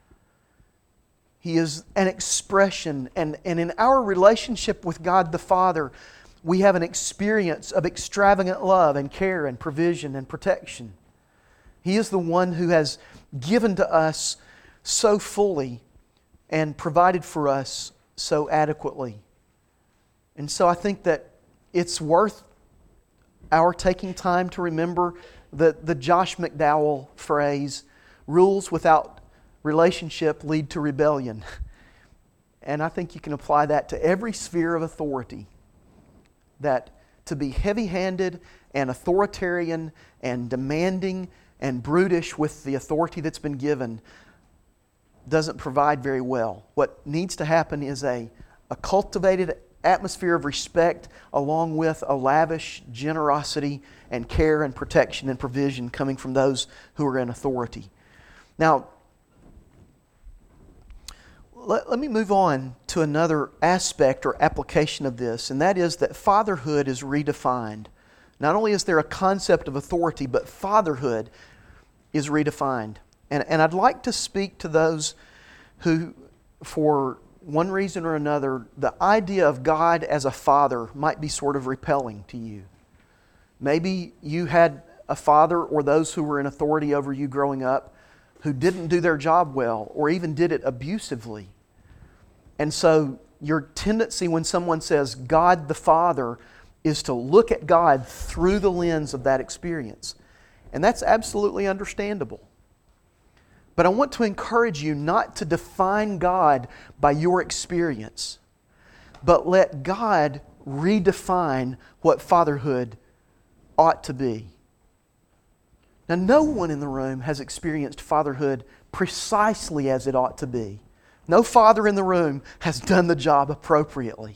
He is an expression, and, and in our relationship with God the Father, we have an experience of extravagant love and care and provision and protection. He is the one who has given to us so fully and provided for us so adequately. And so I think that it's worth our taking time to remember the, the Josh McDowell phrase, rules without relationship lead to rebellion. And I think you can apply that to every sphere of authority. That to be heavy-handed and authoritarian and demanding and brutish with the authority that's been given doesn't provide very well. What needs to happen is a, a cultivated atmosphere of respect along with a lavish generosity and care and protection and provision coming from those who are in authority. Now, let, let me move on to another aspect or application of this, and that is that fatherhood is redefined. Not only is there a concept of authority, but fatherhood is redefined. And, and I'd like to speak to those who, for one reason or another, the idea of God as a father might be sort of repelling to you. Maybe you had a father or those who were in authority over you growing up who didn't do their job well or even did it abusively. And so your tendency when someone says God the Father is to look at God through the lens of that experience. And that's absolutely understandable. But I want to encourage you not to define God by your experience, but let God redefine what fatherhood ought to be. Now, no one in the room has experienced fatherhood precisely as it ought to be. No father in the room has done the job appropriately.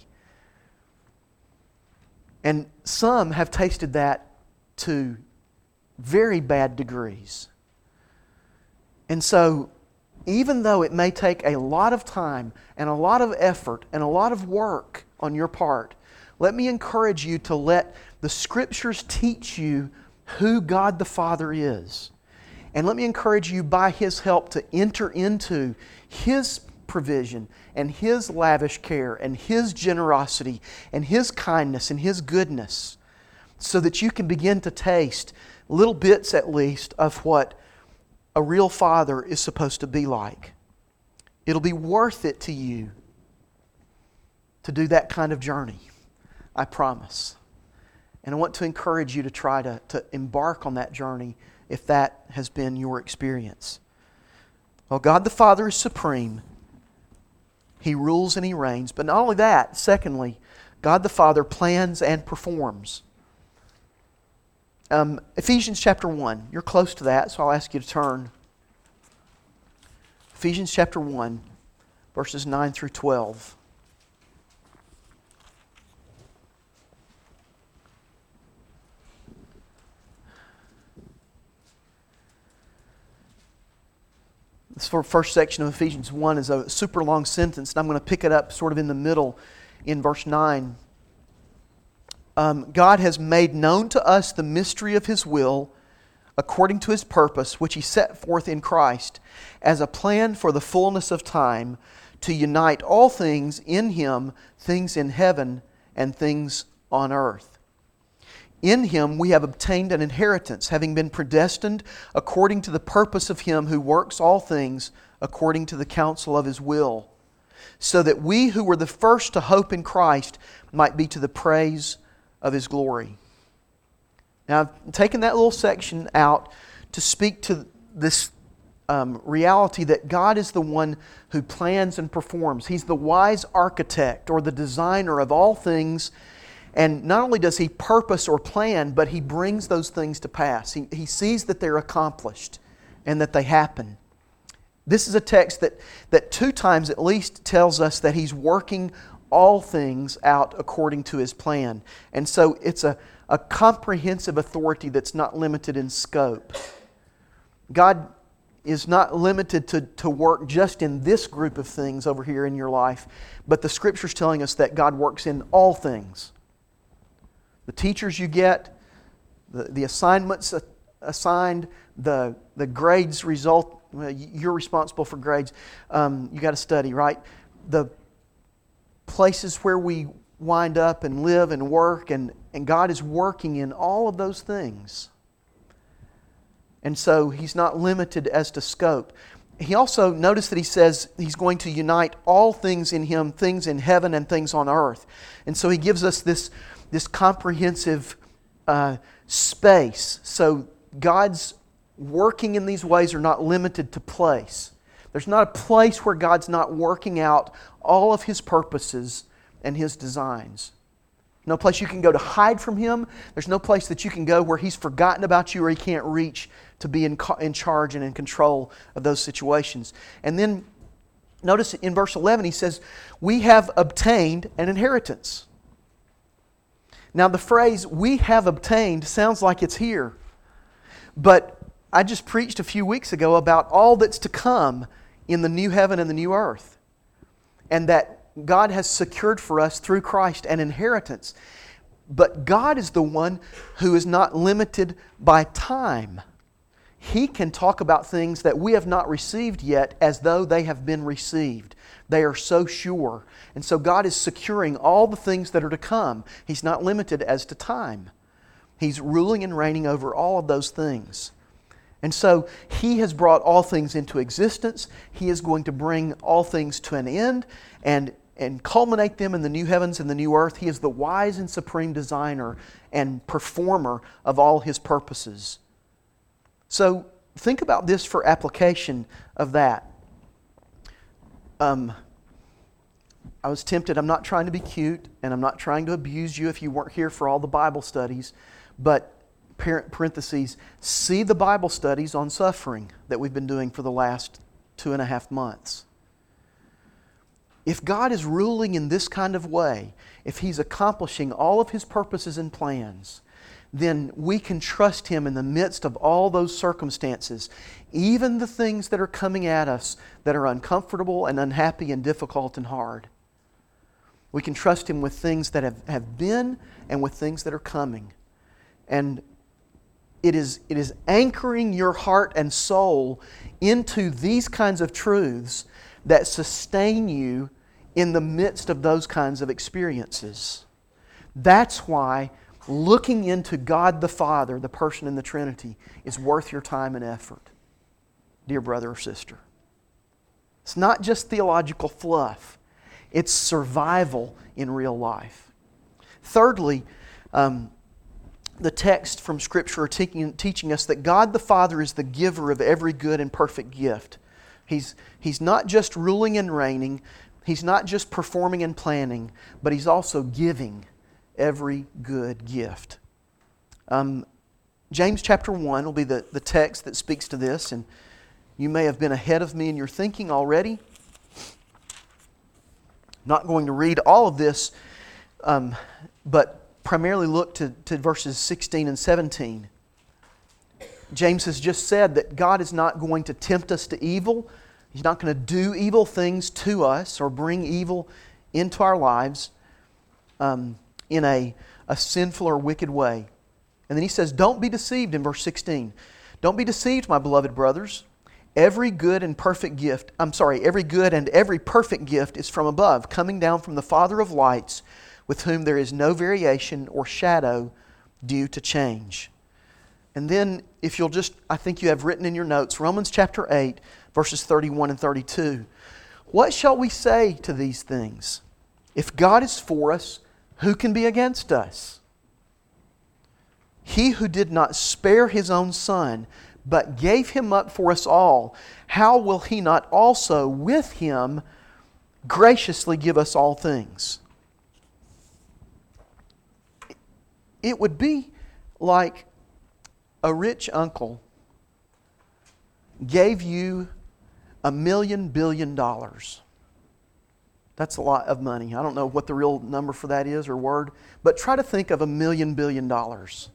And some have tasted that to very bad degrees. And so, even though it may take a lot of time and a lot of effort and a lot of work on your part, let me encourage you to let the Scriptures teach you who God the Father is. And let me encourage you by His help to enter into His provision and His lavish care and His generosity and His kindness and His goodness so that you can begin to taste little bits at least of what a real father is supposed to be like. It'll be worth it to you to do that kind of journey, I promise. And I want to encourage you to try to, to embark on that journey if that has been your experience. Well, God the Father is supreme. He rules and He reigns. But not only that, secondly, God the Father plans and performs. Um, Ephesians chapter one. You're close to that, so I'll ask you to turn. Ephesians chapter one, verses nine through twelve. This first section of Ephesians one is a super long sentence, and I'm going to pick it up sort of in the middle in verse nine. Um, God has made known to us the mystery of His will according to His purpose, which He set forth in Christ as a plan for the fullness of time, to unite all things in Him, things in heaven and things on earth. In Him we have obtained an inheritance, having been predestined according to the purpose of Him who works all things according to the counsel of His will, so that we who were the first to hope in Christ might be to the praise of His glory. Now, I've taken that little section out to speak to this um, reality that God is the one who plans and performs. He's the wise architect or the designer of all things. And not only does He purpose or plan, but He brings those things to pass. He, he sees that they're accomplished and that they happen. This is a text that, that two times at least tells us that He's working all things out according to His plan. And so it's a, a comprehensive authority that's not limited in scope. God is not limited to, to work just in this group of things over here in your life, but the Scripture's telling us that God works in all things. The teachers you get, the, the assignments assigned, the, the grades result, well, you're responsible for grades. Um, you got to study, right? The places where we wind up and live and work, and, and God is working in all of those things. And so He's not limited as to scope. He also, notice that He says He's going to unite all things in Him, things in heaven and things on earth. And so He gives us this this comprehensive uh, space. So God's working in these ways are not limited to place. There's not a place where God's not working out all of His purposes and His designs. No place you can go to hide from Him. There's no place that you can go where He's forgotten about you or He can't reach to be in, in charge and in control of those situations. And then notice in verse eleven He says, we have obtained an inheritance. Now the phrase, we have obtained, sounds like it's here. But I just preached a few weeks ago about all that's to come in the new heaven and the new earth. And that God has secured for us through Christ an inheritance. But God is the one who is not limited by time. He can talk about things that we have not received yet as though they have been received. They are so sure. And so God is securing all the things that are to come. He's not limited as to time. He's ruling and reigning over all of those things. And so He has brought all things into existence. He is going to bring all things to an end and, and culminate them in the new heavens and the new earth. He is the wise and supreme designer and performer of all His purposes. So think about this for application of that. Um, I was tempted, I'm not trying to be cute, and I'm not trying to abuse you if you weren't here for all the Bible studies, but parentheses, see the Bible studies on suffering that we've been doing for the last two and a half months. If God is ruling in this kind of way, if He's accomplishing all of His purposes and plans, then we can trust Him in the midst of all those circumstances, even the things that are coming at us that are uncomfortable and unhappy and difficult and hard. We can trust Him with things that have, have been and with things that are coming. And it is, it is anchoring your heart and soul into these kinds of truths that sustain you in the midst of those kinds of experiences. That's why looking into God the Father, the person in the Trinity, is worth your time and effort, dear brother or sister. It's not just theological fluff. It's survival in real life. Thirdly, um, the text from Scripture are teaching, teaching us that God the Father is the giver of every good and perfect gift. He's, he's not just ruling and reigning. He's not just performing and planning, but He's also giving every good gift. Um, James chapter one will be the, the text that speaks to this, and you may have been ahead of me in your thinking already. Not going to read all of this, um, but primarily look to, to verses sixteen and seventeen. James has just said that God is not going to tempt us to evil. He's not going to do evil things to us or bring evil into our lives um, in a, a sinful or wicked way. And then he says, don't be deceived in verse sixteen. Don't be deceived, my beloved brothers. Every good and perfect gift, I'm sorry, every good and every perfect gift is from above, coming down from the Father of lights, with whom there is no variation or shadow due to change. And then, if you'll just, I think you have written in your notes, Romans chapter eight, verses thirty-one and thirty-two. What shall we say to these things? If God is for us, who can be against us? He who did not spare His own Son, but gave Him up for us all, how will He not also with Him graciously give us all things? It would be like a rich uncle gave you a million billion dollars. That's a lot of money. I don't know what the real number for that is or word, but try to think of a million billion dollars.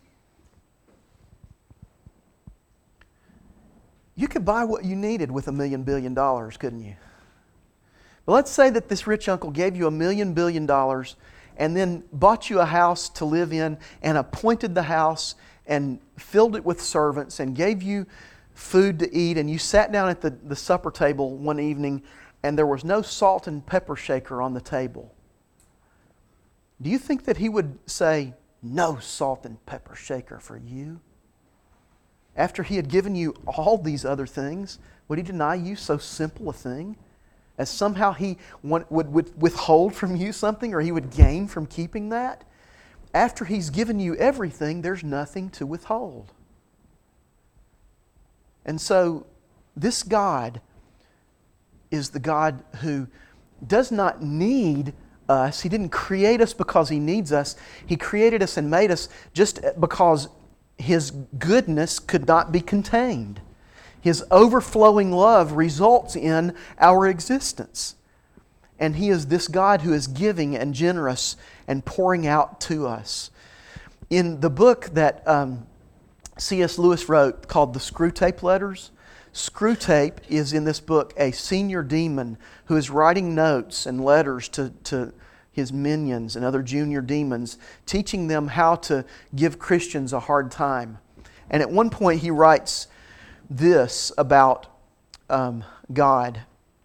You could buy what you needed with a million billion dollars, couldn't you? But let's say that this rich uncle gave you a million billion dollars and then bought you a house to live in and appointed the house and filled it with servants and gave you food to eat, and you sat down at the, the supper table one evening and there was no salt and pepper shaker on the table. Do you think that He would say, no salt and pepper shaker for you? After He had given you all these other things, would He deny you so simple a thing as somehow He would, would withhold from you something, or He would gain from keeping that? After He's given you everything, there's nothing to withhold. And so, this God is the God who does not need us. He didn't create us because He needs us. He created us and made us just because His goodness could not be contained. His overflowing love results in our existence. And He is this God who is giving and generous and pouring out to us. In the book that um, C S Lewis wrote called The Screwtape Letters, Screwtape is in this book a senior demon who is writing notes and letters to, to his minions and other junior demons, teaching them how to give Christians a hard time. And at one point he writes this about um, God.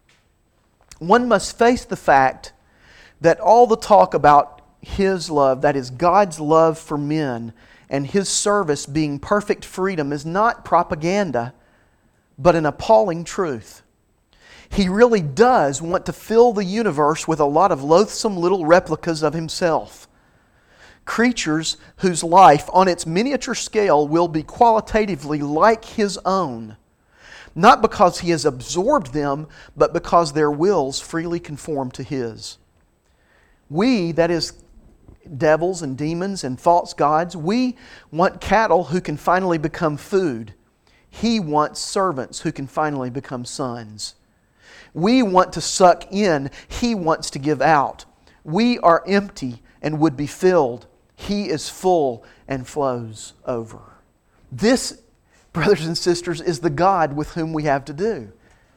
One must face the fact that all the talk about His love, that is God's love for men, and His service being perfect freedom is not propaganda, but an appalling truth. He really does want to fill the universe with a lot of loathsome little replicas of Himself. Creatures whose life on its miniature scale will be qualitatively like His own. Not because He has absorbed them, but because their wills freely conform to His. We, that is devils and demons and false gods, we want cattle who can finally become food. He wants servants who can finally become sons. We want to suck in. He wants to give out. We are empty and would be filled. He is full and flows over. This, brothers and sisters, is the God with whom we have to do,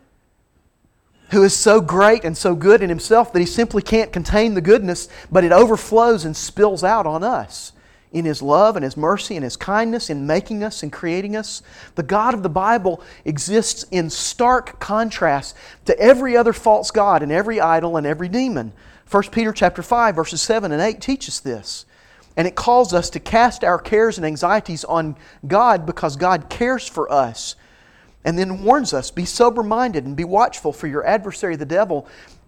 who is so great and so good in Himself that He simply can't contain the goodness, but it overflows and spills out on us in His love and His mercy and His kindness in making us and creating us. The God of the Bible exists in stark contrast to every other false god and every idol and every demon. First Peter chapter five, verses seven and eight teach us this. And it calls us to cast our cares and anxieties on God because God cares for us. And then warns us, be sober-minded and be watchful, for your adversary the devil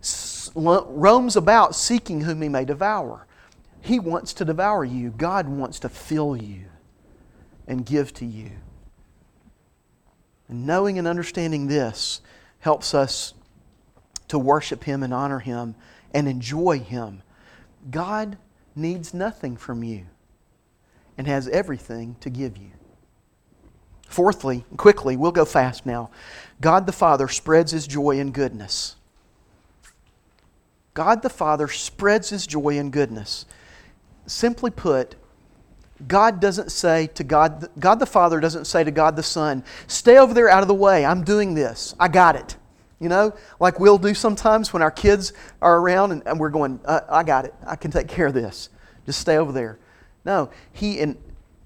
roams about seeking whom he may devour. He wants to devour you. God wants to fill you and give to you. And knowing and understanding this helps us to worship Him and honor Him and enjoy Him. God needs nothing from you and has everything to give you. Fourthly, quickly, we'll go fast now. God the Father spreads His joy and goodness. God the Father spreads His joy and goodness. Simply put, God doesn't say to God, God the Father doesn't say to God the Son, stay over there out of the way, I'm doing this, I got it. You know, like we'll do sometimes when our kids are around and, and we're going, uh, I got it, I can take care of this. Just stay over there. No, He in,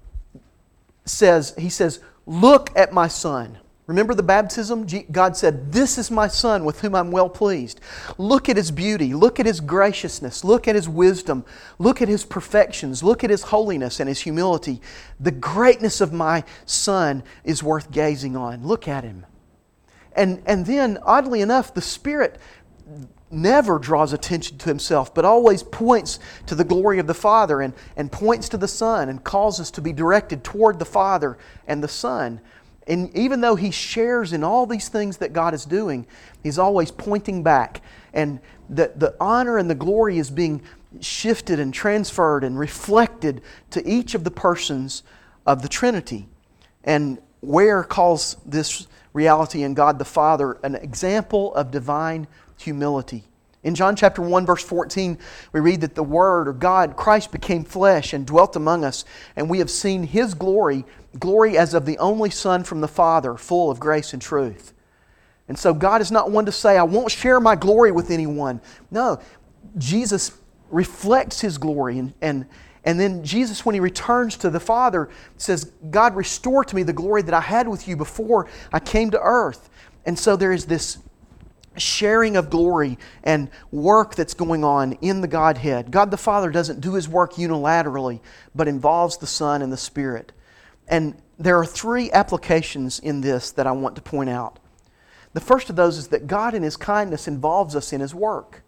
says, He says, look at my Son. Remember the baptism? God said, this is my Son with whom I'm well pleased. Look at His beauty. Look at His graciousness. Look at His wisdom. Look at His perfections. Look at His holiness and His humility. The greatness of my Son is worth gazing on. Look at Him. And, and then, oddly enough, the Spirit never draws attention to Himself, but always points to the glory of the Father and, and points to the Son and calls us to be directed toward the Father and the Son. And even though He shares in all these things that God is doing, He's always pointing back. And the, the honor and the glory is being shifted and transferred and reflected to each of the persons of the Trinity. And Ware calls this reality in God the Father an example of divine humility. In John chapter one, verse fourteen, we read that the Word, or God, Christ, became flesh and dwelt among us, and we have seen His glory, glory as of the only Son from the Father, full of grace and truth. And so God is not one to say, I won't share my glory with anyone. No, Jesus reflects His glory, and, and, and then Jesus, when He returns to the Father, says, God, restore to me the glory that I had with you before I came to earth. And so there is this sharing of glory and work that's going on in the Godhead. God the Father doesn't do His work unilaterally, but involves the Son and the Spirit. And there are three applications in this that I want to point out. The first of those is that God in His kindness involves us in His work.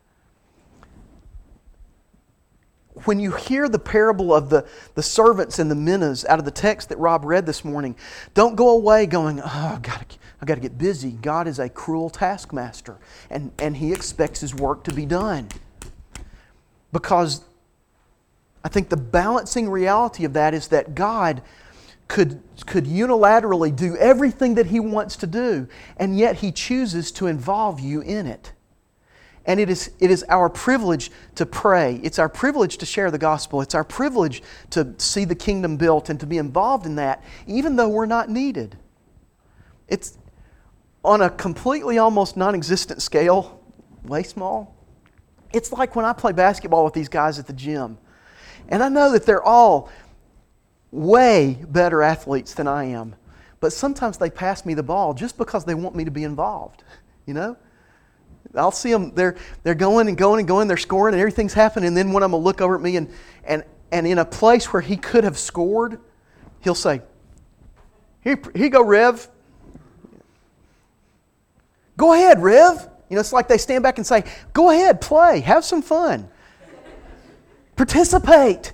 When you hear the parable of the, the servants and the minas out of the text that Rob read this morning, don't go away going, oh, I've got to, I've got to get busy. God is a cruel taskmaster, and, and He expects His work to be done. Because I think the balancing reality of that is that God could, could unilaterally do everything that He wants to do, and yet He chooses to involve you in it. And it is, it is our privilege to pray. It's our privilege to share the gospel. It's our privilege to see the kingdom built and to be involved in that, even though we're not needed. It's on a completely almost non-existent scale, way small. It's like when I play basketball with these guys at the gym. And I know that they're all way better athletes than I am. But sometimes they pass me the ball just because they want me to be involved, you know? I'll see them, they're, they're going and going and going, they're scoring and everything's happening, and then one of them will look over at me and, and, and in a place where he could have scored, he'll say, here, here you go, Rev. Go ahead, Rev. You know, it's like they stand back and say, go ahead, play, have some fun. Participate.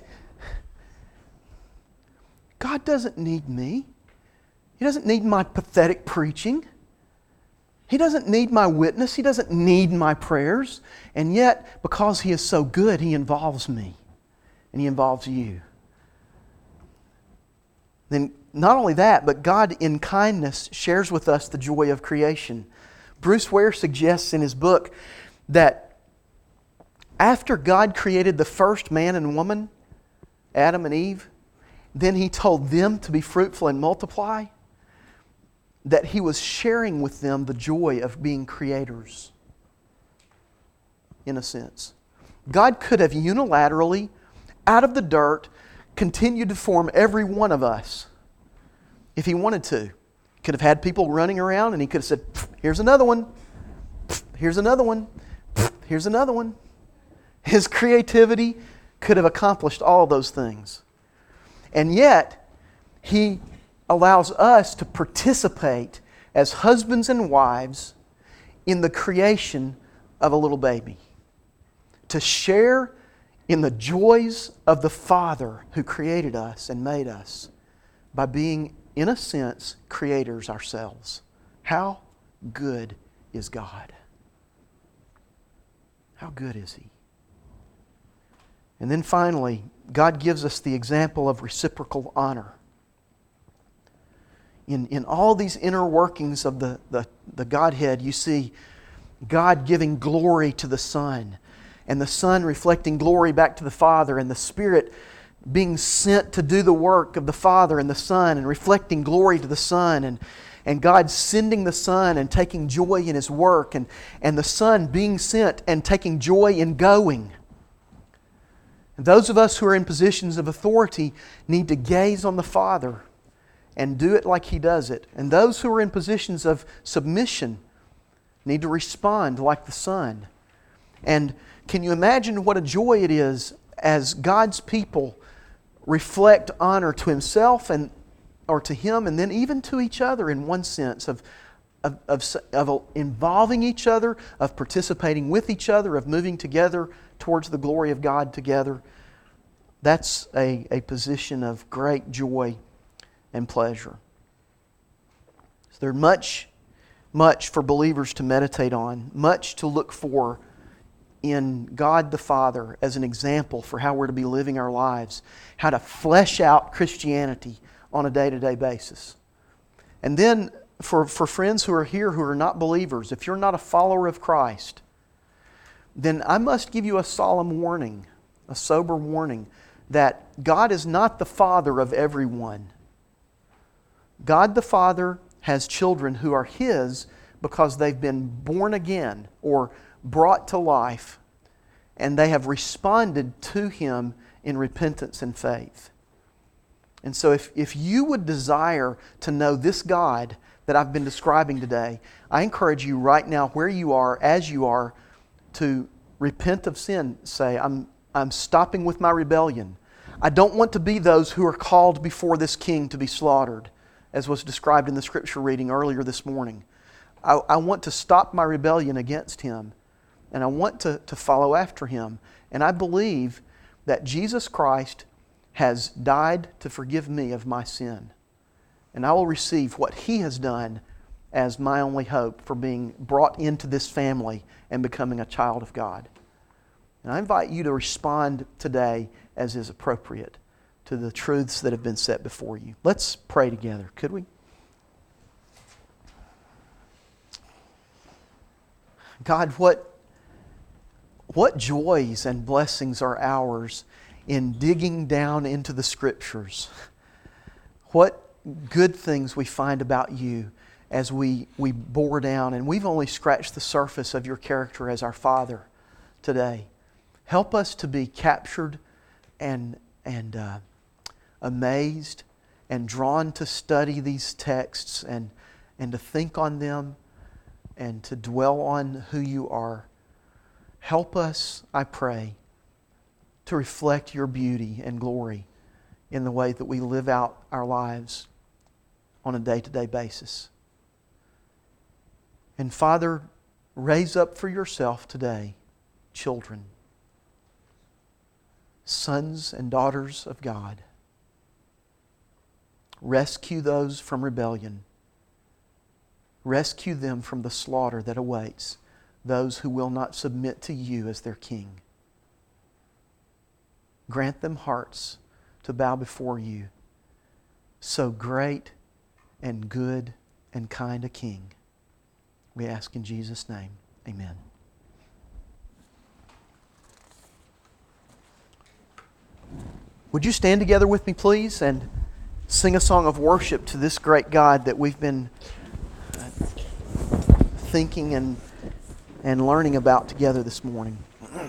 God doesn't need me. He doesn't need my pathetic preaching. He doesn't need my witness. He doesn't need my prayers. And yet, because He is so good, He involves me. And He involves you. Then not only that, but God in kindness shares with us the joy of creation. Bruce Ware suggests in his book that after God created the first man and woman, Adam and Eve, then He told them to be fruitful and multiply, that He was sharing with them the joy of being creators, in a sense. God could have unilaterally, out of the dirt, continued to form every one of us if He wanted to. He could have had people running around and He could have said, here's another one, here's another one, here's another one. His creativity could have accomplished all those things. And yet, He allows us to participate as husbands and wives in the creation of a little baby. To share in the joys of the Father who created us and made us by being, in a sense, creators ourselves. How good is God? How good is He? And then finally, God gives us the example of reciprocal honor. In, in all these inner workings of the, the, the Godhead, you see God giving glory to the Son, and the Son reflecting glory back to the Father, and the Spirit being sent to do the work of the Father and the Son, and reflecting glory to the Son, and, and God sending the Son and taking joy in His work, and, and the Son being sent and taking joy in going. And those of us who are in positions of authority need to gaze on the Father and do it like He does it. And those who are in positions of submission need to respond like the Son. And can you imagine what a joy it is as God's people reflect honor to Himself and or to Him, and then even to each other in one sense of, of, of, of involving each other, of participating with each other, of moving together towards the glory of God together. That's a, a position of great joy and pleasure. So there's much, much for believers to meditate on, much to look for in God the Father as an example for how we're to be living our lives, how to flesh out Christianity on a day-to-day basis. And then for, for friends who are here who are not believers, if you're not a follower of Christ, then I must give you a solemn warning, a sober warning, that God is not the Father of everyone. God the Father has children who are His because they've been born again or brought to life, and they have responded to Him in repentance and faith. And so if, if you would desire to know this God that I've been describing today, I encourage you right now, where you are, as you are, to repent of sin. Say, I'm, I'm stopping with my rebellion. I don't want to be those who are called before this king to be slaughtered, as was described in the scripture reading earlier this morning. I, I want to stop my rebellion against Him, and I want to, to follow after Him. And I believe that Jesus Christ has died to forgive me of my sin. And I will receive what He has done as my only hope for being brought into this family and becoming a child of God. And I invite you to respond today as is appropriate to the truths that have been set before you. Let's pray together, could we? God, what, what joys and blessings are ours in digging down into the Scriptures. What good things we find about You as we, we bore down, and we've only scratched the surface of Your character as our Father today. Help us to be captured and, and uh, amazed and drawn to study these texts and, and to think on them and to dwell on who You are. Help us, I pray, to reflect Your beauty and glory in the way that we live out our lives on a day-to-day basis. And Father, raise up for Yourself today children, sons and daughters of God. Rescue those from rebellion. Rescue them from the slaughter that awaits those who will not submit to You as their King. Grant them hearts to bow before You, so great and good and kind a King. We ask in Jesus' name, amen. Would you stand together with me, please, and sing a song of worship to this great God that we've been uh, thinking and, and learning about together this morning.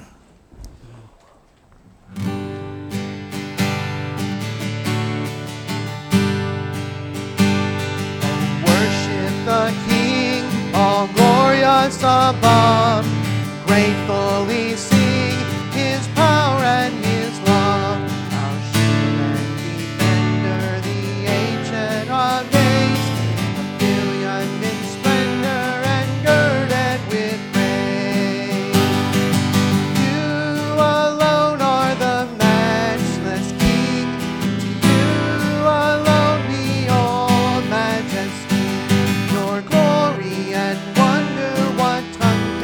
The King, all glorious above, gratefully sing His power and His love. Our shield and defender, the Ancient of Days, a billion in splendor and girded with praise. You alone are the matchless King. To You alone be all majesty. Glory and wonder, what tongue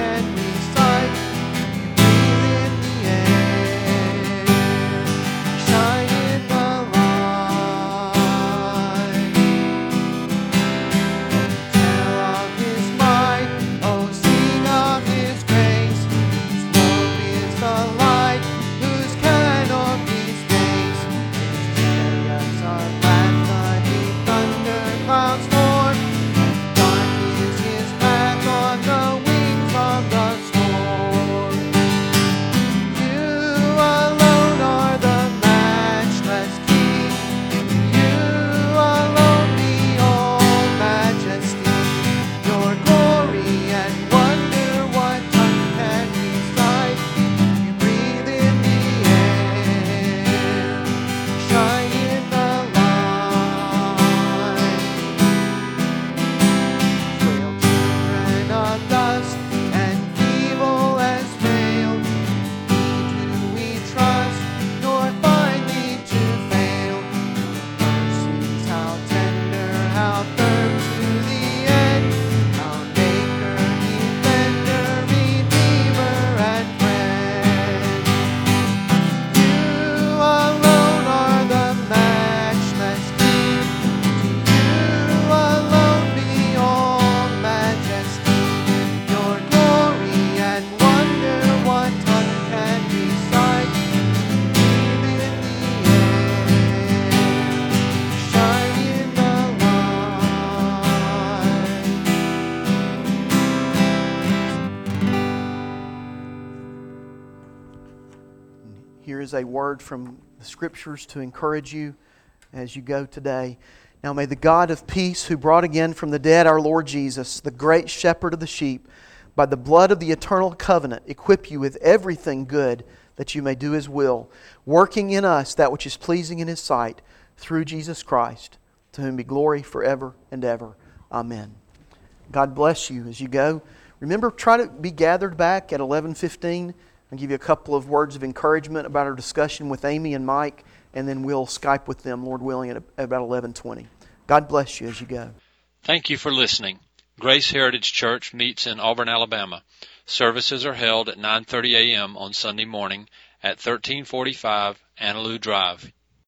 Here is a word from the Scriptures to encourage you as you go today. Now may the God of peace, who brought again from the dead our Lord Jesus, the great shepherd of the sheep, by the blood of the eternal covenant, equip you with everything good that you may do His will, working in us that which is pleasing in His sight, through Jesus Christ, to whom be glory forever and ever. Amen. God bless you as you go. Remember, try to be gathered back at eleven fifteen. I'll give you a couple of words of encouragement about our discussion with Amy and Mike, and then we'll Skype with them, Lord willing, at about eleven twenty. God bless you as you go. Thank you for listening. Grace Heritage Church meets in Auburn, Alabama. Services are held at nine thirty a.m. on Sunday morning at thirteen forty-five Annaloo Drive,